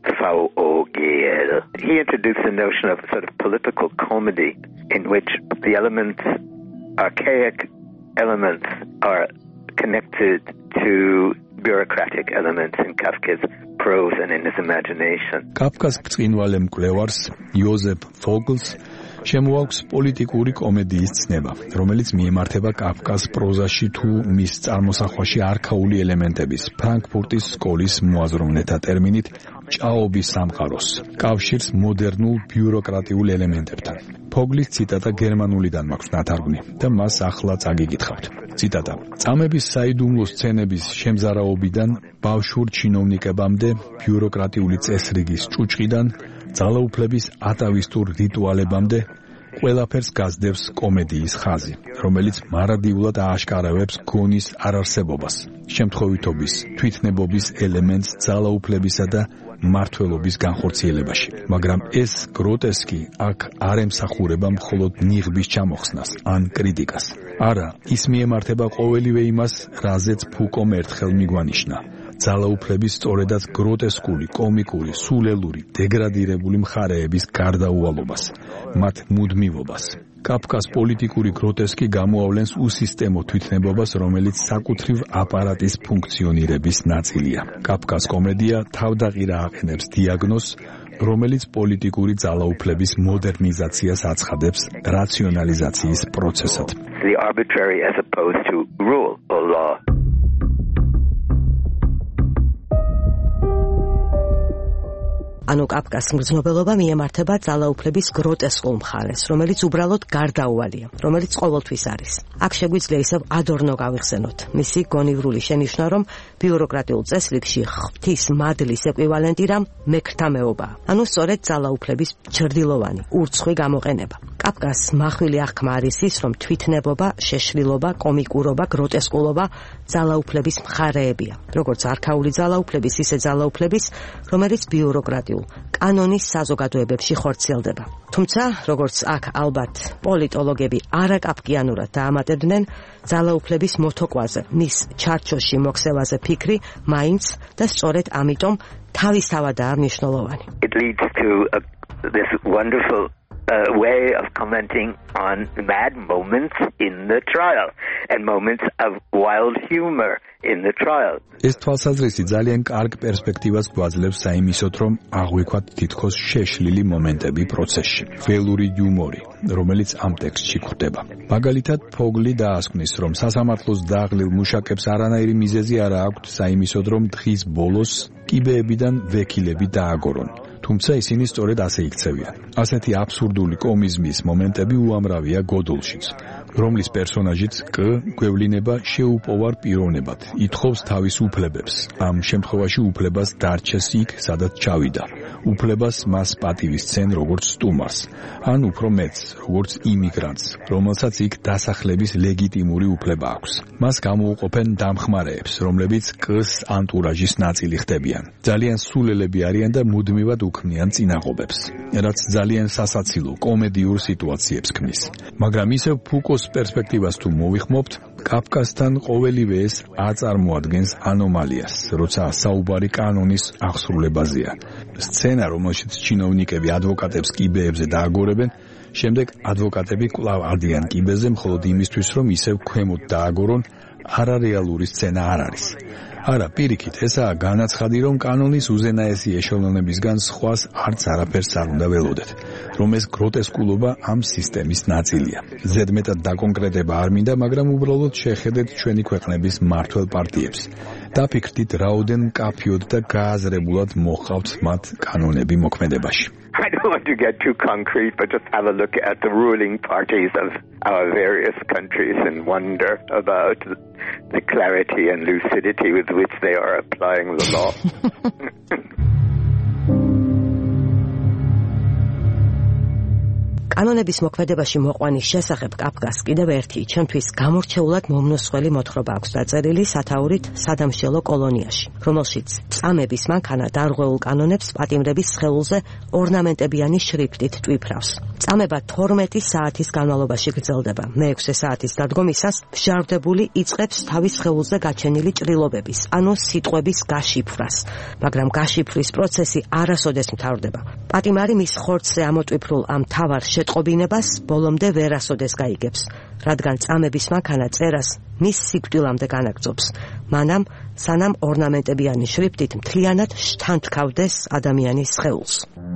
Speaker 2: He introduced the notion of sort of political comedy in which the elements, archaic elements, are connected to bureaucratic elements in Kafka's prose and in his imagination.
Speaker 3: Kafkas ბრწყინვალე მკვლევარს იოზეფ ვოგლს შემოაქვს პოლიტიკური კომედიის ცნება, რომელიც მიემართება კაფკას პროზაში თუ მის წარმოსახვაში არქაული ელემენტების, ფრანკფურტის სკოლის მოაზროვნეთა ტერმინით ჭაობის სამყაროს, კავშირს მოდერნულ ბიუროკრატიულ ელემენტებთან. ფოგლის ციტატა გერმანულიდან მაქვს ნათარგმნი და მას ახლა წაგიკითხავთ. ციტატა: წამების საიდუმლო სცენების შემზარავობიდან ბავშვურ ჩინოვნიკებამდე, ბიუროკრატიული წესრიგის ჭუჭყიდან ძალაუფლების ატავისტურ რიტუალებამდე ყველაფერს გასდევს კომედიის ხაზი, რომელიც მარადიულად ააშკარავებს გონის არარსებობას, შემთხვევითობის, თვითნებობის ელემენტს ძალაუფლებისა და მმართველობის განხორციელებაში. მაგრამ ეს გროტესკი აქ არ ემსახურება მხოლოდ ნიღბის ჩამოხსნას ან კრიტიკას. არა, ის მიემართება ყოველივე იმას, რაზეც ფუკომ ერთხელ მიგვანიშნა. ძალაუფლების სწორედაც გროტესკული, კომიკური, სულელური, დეგრადირებული მხარეების გარდაუვალობას, მათ მუდმივობას. კაფკას პოლიტიკური გროტესკი გამოავლენს უსისტემო თვითნებობას, რომელიც საკუთრივ აპარატის ფუნქციონირების ნაწილია. კაფკას კომედია თავდაღირა აყენებს დიაგნოზს, რომელიც პოლიტიკური ძალაუფლების მოდერნიზაციას აცხადებს რაციონალიზაციის პროცესად.
Speaker 2: The arbitrary as opposed to rule or law.
Speaker 1: ანუ კაფკას მგრძნობელობა მიემართება ძალაუფლების გროტესკულ მხარეს, რომელიც უბრალოდ გარდაუვალია, რომელიც ყოველთვის არის. აქ შეგვიძლია ისევ ადორნო გავიხსენოთ. მისი გონივრული შენიშვნა, რომ ბიუროკრატიულ წესრიგში ღვთის მადლის ეკვივალენტი რამ მექრთამეობაა. ანუ სწორედ ძალაუფლების ჯრდილოვანი, ურცხვი გამოყენება. კაფკას მახვილი აღქმა არის ის, რომ თვითნებობა, შეშლილობა, კომიკურობა, გროტესკულობა ძალაუფლების მხარეებია. როგორც არქაული ძალაუფლების, ისე ძალაუფლების, რომელიც ბიუროკრატიულ კანონის საზოგადოებებში ხორციელდება. თუმცა, როგორც აქ ალბათ პოლიტოლოგები არაკაფკიანურად დაამატებდნენ, ძალაუფლების მოთოკვაზე, მის ჩარჩოში მოქცევაზე ფიქრი მაინც და სწორედ ამიტომ თავისთავადაა მნიშვნელოვანი.
Speaker 2: It leads to a, this wonderful a way of commenting on mad moments in the trial and moments of wild humor in the trial.
Speaker 3: ეს თვალსაზრისი ძალიან კარგ პერსპექტივას გვაძლევს საიმისოდ, რომ აღვიქვათ თითქოს შეშლილი მომენტები პროცესში, ველური იუმორი, რომელიც ამ ტექსტში გვხვდება. მაგალითად, ფოგლი დაასკვნის, რომ სასამართლოს დაღლილ მუშაკებს არანაირი მიზეზი არ აქვთ საიმისოდ, რომ დღის ბოლოს კიბეებიდან ვექილები დააგორონ. თუმცა ისინი სწორედ ასე იქცევიან. ასეთი აბსურდული კომიზმის მომენტები უამრავია გოდოლშიც, რომლის პერსონაჟიც კ გვევლინება შეუპოვარ პიროვნებად, ითხოვს თავის უფლებებს. ამ შემთხვევაში უფლებას დარჩეს იქ, სადაც ჩავიდა. უფლებას მას პატივისცენ როგორც სტუმარს, ან უფრო მეც, როგორც იმიგრანტს, რომელსაც იქ დასახლების ლეგიტიმური უფლება აქვს. მას გამოუყოფენ დამხმარეებს, რომლებიც კ-ს ანტურაჟის ნაწილი ხდებიან. ძალიან სულელები არიან და მუდმივად უქმნიან წინაღობებს, რაც ძალიან სასაცილო კომედიურ სიტუაციებს ქმნის. მაგრამ ისევ ფუკოს პერსპექტივას თუ მოვიხმობთ, კაფკასთან ყოველივე ეს აწარმოადგენს ანომალიას, როცა საუბარი კანონის აღსრულებაზეა. სცენა, რომელშიც ჩინოვნიკები ადვოკატებს კიბეებზე დააგორებენ, შემდეგ ადვოკატები კვლავ ადიან კიბეზე მხოლოდ იმისთვის, რომ ისევ ქვემოთ დააგორონ, არარეალური სცენა არ არის. არა, პირიქით, ესაა განაცხადი, რომ კანონის უზენაესი ეშელონებისგან სხვას არც არაფერს არ უნდა ველოდეთ, რომ ეს გროტესკულობა ამ სისტემის ნაწილია. ზედმეტად დაკონკრეტება არ მინდა, მაგრამ უბრალოდ შეხედეთ ჩვენი ქვეყნების მმართველ პარტიებს. დაფიქრდით, რაოდენ მკაფიოდ და გააზრებულად მოჰყავთ მათ კანონები მოქმედებაში.
Speaker 2: I don't want to get too concrete, but just have a look at the ruling parties of our various countries and wonder about the clarity and lucidity with which they are applying the law.
Speaker 1: კანონების მოქმედებაში მოყვანის შესახებ კაფკას კიდევ ერთი ჩემთვის გამორჩეულად მომნოსხველი მოთხრობა აქვს დაწერილი სათაურით სადამშელო კოლონიაში, რომელშიც წამების მანქანა დარღვეულ კანონებს პატიმრების სხეულზე ორნამენტებიანი შრიფტით ტვიფრავს. წამება თორმეტი საათის განმავლობაში გრძელდება. მეექვსე საათის დადგომისას მჟავრდებული იწყებს თავის სხეულზე გაჩენილი ჭრილობების, ანუ სიტყვების გაშიფრვას, მაგრამ გაშიფრის პროცესი არასოდეს მთავრდება. პატიმარი მის ხორცზე ამოტვიფრულ ამ თავარ შეტყობინებას ბოლომდე ვერასოდეს გაიგებს, რადგან წამების მანქანა წერას მის სიკვდილამდე განაგრძობს, მანამ სანამ ორნამენტებიანი შრიფტით მთლიანად შთანთქავდეს ადამიანის სხეულს.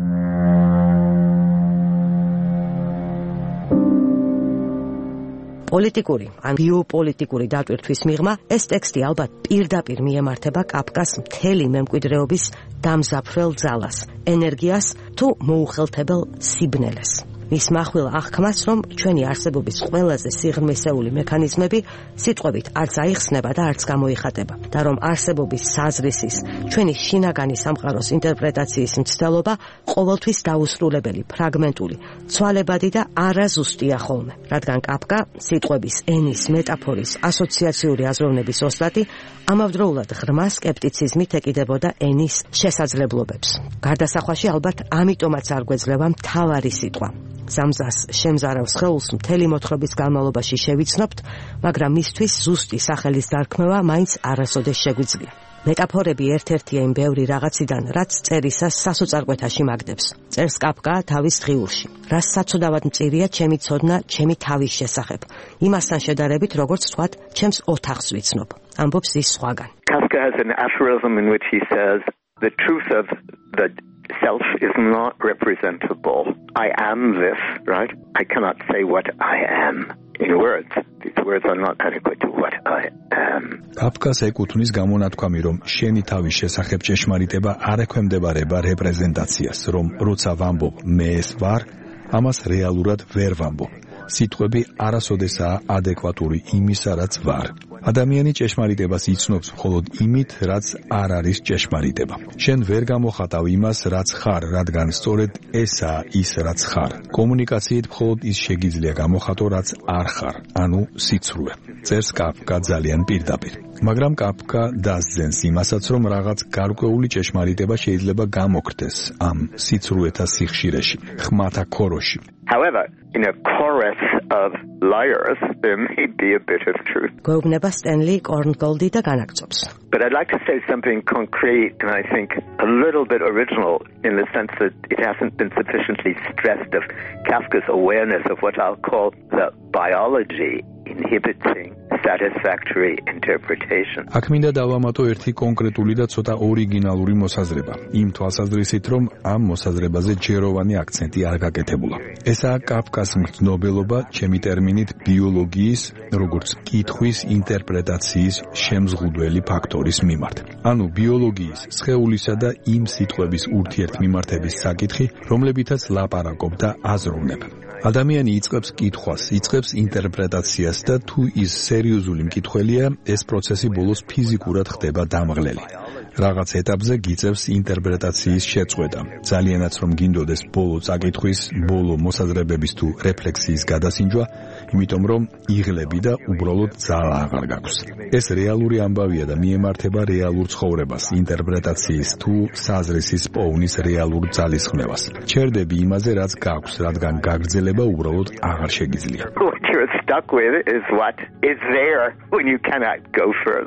Speaker 1: პოლიტიკური ან ბიოპოლიტიკური დატვირთვის მიღმა ეს ტექსტი ალბათ პირდაპირ მიემართება კაფკას მთელი მემკვიდრეობის დამზაფრელ ძალას, ენერგიას თუ მოუხელთებელ სიბნელეს. მის מחვილ აღქმას, რომ ჩვენი არსებობის ყველაზე სიღრმისეული მექანიზმები სიტყვებით არც აიხსნება და არც გამოიხატება და რომ არსებობის საზრისის, ჩვენი შინაგანი სამყაროს ინტერპრეტაციის მცდელობა ყოველთვის დაუსრულებელი, ფრაგმენტული, ცვალებადი და არაზუსტია ხოლმე, რადგან კაფკა სიტყვების, ენის, მეტაფორის, ასოციაციური აზროვნების ოსტატი ამავდროულად ღრმა სკეპტიციზმით ეკიდებოდა ენის შესაძლებლობებს. გარდასახვაში ალბათ ამიტომაც არ გვეძლევა მთავარი სიტყვა. ზამზას შემზარავ სხეულს მთელი მოთხრობის განმავლობაში შევიცნობთ, მაგრამ მისთვის ზუსტი სახელის დარქმევა მაინც არასოდეს შეგვიძლია. მეტაფორები ერთ-ერთია იმ ბევრი რაღაციდან, რაც წერისას სასოწარკვეთაში მაგდებს. წერს კაფკა თავის ღიურში. რას საცოდავად მწირია ჩემი ცოდნა ჩემი თავის შესახებ. იმასთან შედარებით, როგორც ვთქვათ, ჩემს ოთახს ვიცნობ. ამბობს ის სხვაგან.
Speaker 2: Kafka has an aphorism in which he says, the truth of the self is not representable. I am this, right? I cannot say what I am in words. These words are not adequate to what I am.
Speaker 3: კაფკას ეკუთვნის გამონათქვამი, რომ შენი თავის შესახებ ჭეშმარიტება არ ექვემდებარება რეპრეზენტაციას, რომ როცა ვამბობ მე ეს ვარ, ამას რეალურად ვერ ვამბობ. სიტყვები არასოდესაა ადეკვატური იმისა, რაც ვარ. ადამიანი ჭეშმარიტებას იცნობს მხოლოდ იმით, რაც არ არის ჭეშმარიტება. შენ ვერ გამოხატავ იმას, რაც ხარ, რადგან სწორედ ესაა ის, რაც ხარ. კომუნიკაციით მხოლოდ ის შეგიძლია გამოხატო, რაც არ ხარ, ანუ სიცრუე. წერს კაფკა ძალიან პირდაპირ. მაგრამ კაფკა დასძენს იმასაც, რომ რაღაც გარკვეული ჭეშმარიტება შეიძლება გამოხდეს ამ სიცრუეთა სიხშირეში, ხმათა ქოროში.
Speaker 2: However, in a chorus of liars, there may be a bit of truth.
Speaker 1: გვეუბნება სტენლი კორნგოლდი და განაგწობს.
Speaker 2: But I'd like to say something concrete and I think a little bit original in the sense that it hasn't been sufficiently stressed of Kafka's awareness of what I'll call the biology inhibiting satisfactory interpretation.
Speaker 3: აქ მინდა დავამატო ერთი კონკრეტული და ცოტა ორიგინალური მოსაზრება. იმ თვალსაზრისით, რომ ამ მოსაზრებაზე ჯეროვანი აქცენტი არ გაკეთებულა. ესაა კაფკას მგრძნობელობა, ჩემი ტერმინით ბიოლოგიის, როგორც კითხვის ინტერპრეტაციის შემზღუდველი ფაქტორის მიმართ. ანუ ბიოლოგიის, სხეულისა და იმ სიტყვების ურთიერთმიმართების საკითხი, რომლებითაც ლაპარაკობ და აზროვნებ. ადამიანი იწყებს კითხვას, იწყებს ინტერპრეტაციას და თუ ის სერიოზული მკითხველია, ეს პროცესი ბოლოს ფიზიკურად ხდება დამღლელი. რაღაც ეტაპზე გიწევს ინტერპრეტაციის შეწყვეტა. ძალიანაც რომ გინდოდეს ბოლო წაკითხვის, ბოლო მოსაზრებების თუ რეფლექსიის გადასინჯვა, იმიტომ რომ იღლები და უბრალოდ ძალა აღარ გაქვს. ეს რეალური ამბავია და მიემართება რეალურ ცხოვრებას, ინტერპრეტაციის თუ საზრისის პოვნის რეალურ ძალისხმევას. ჩერდები იმაზე, რაც გაქვს, რადგან გაგრძელება უბრალოდ აღარ შეგიძლია.
Speaker 2: What you're stuck with is what is there when you cannot go further.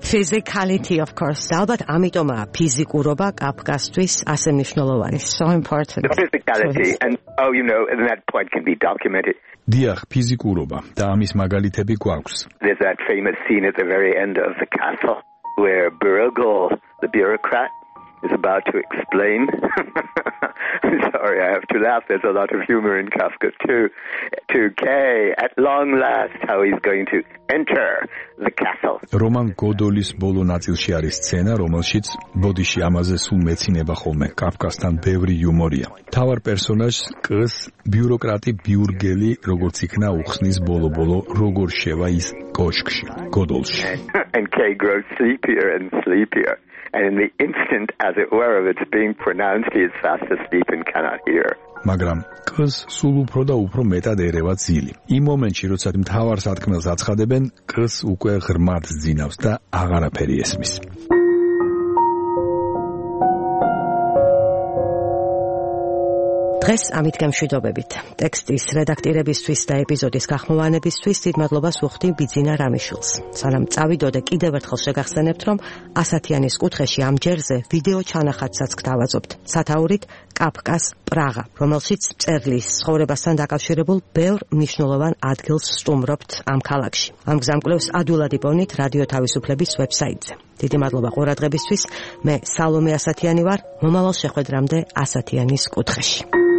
Speaker 1: physicality of course. ალბათ ამიტომაა ფიზიკურობა კაფკასთვის ასე მნიშვნელოვანი.
Speaker 4: So important.
Speaker 2: The physicality and oh you know and that point can be documented.
Speaker 3: დიახ, ფიზიკურობა და ამის მაგალითები გვაქვს.
Speaker 2: There's that famous scene at the very end of the castle where Bruegel, the bureaucrat, is about to explain. I'm sorry, I have to laugh. There's a lot of humor in Kafka too. To Kay, at long last, how he's going to enter the castle.
Speaker 3: რომან გოდოლის ბოლო ნაწილში არის სცენა, რომელშიც ბოდიში ამაზე სულ მეცინება ხოლმე კაფკასთან ბევრი იუმორია. თავარ პერსონაჟს კს ბიუროკრატი ბიურგელი როგორც იქნა უხსნის ბოლო-ბოლო როგორ შევა ის კოშკში, გოდოლში.
Speaker 2: And Kay grows sleepier and sleepier. And in the instant, as it were, of its being pronounced, he is fast asleep and cannot hear.
Speaker 3: მაგრამ კს სულ უფრო და უფრო მეტად ერევა ძილი. იმ მომენტში, როცა მთავარ სათქმელს აცხადებენ, კს უკვე ღრმად ძინავს და აღარაფერი ესმის.
Speaker 1: დღეს ამით გემშვიდობებით. ტექსტის რედაქტირებისთვის და ეპიზოდის გახმოვანებისთვის დიდ მადლობას ვუხდი ბიძინა რამიშვილს. სანამ წავიდო და კიდევ ერთხელ შეგახსენებთ, რომ ასათიანის კუთხეში ამ ჯერზე ვიდეო ჩანახატსაც გთავაზობთ. სათაურით კაფკას პრაღა, რომელშიც მწერლის ცხოვრებასთან დაკავშირებულ ბევრ მნიშვნელოვან ადგილს სტუმრობთ ამ ქალაქში. ამ გზამკვლევს ადვილად იპოვნით რადიო თავისუფლების ვებსაიტზე. დიდი მადლობა ყურადღებისთვის. მე სალომე ასათიანი ვარ. მომავალ შეხვედრამდე ასათიანის კუთხეში.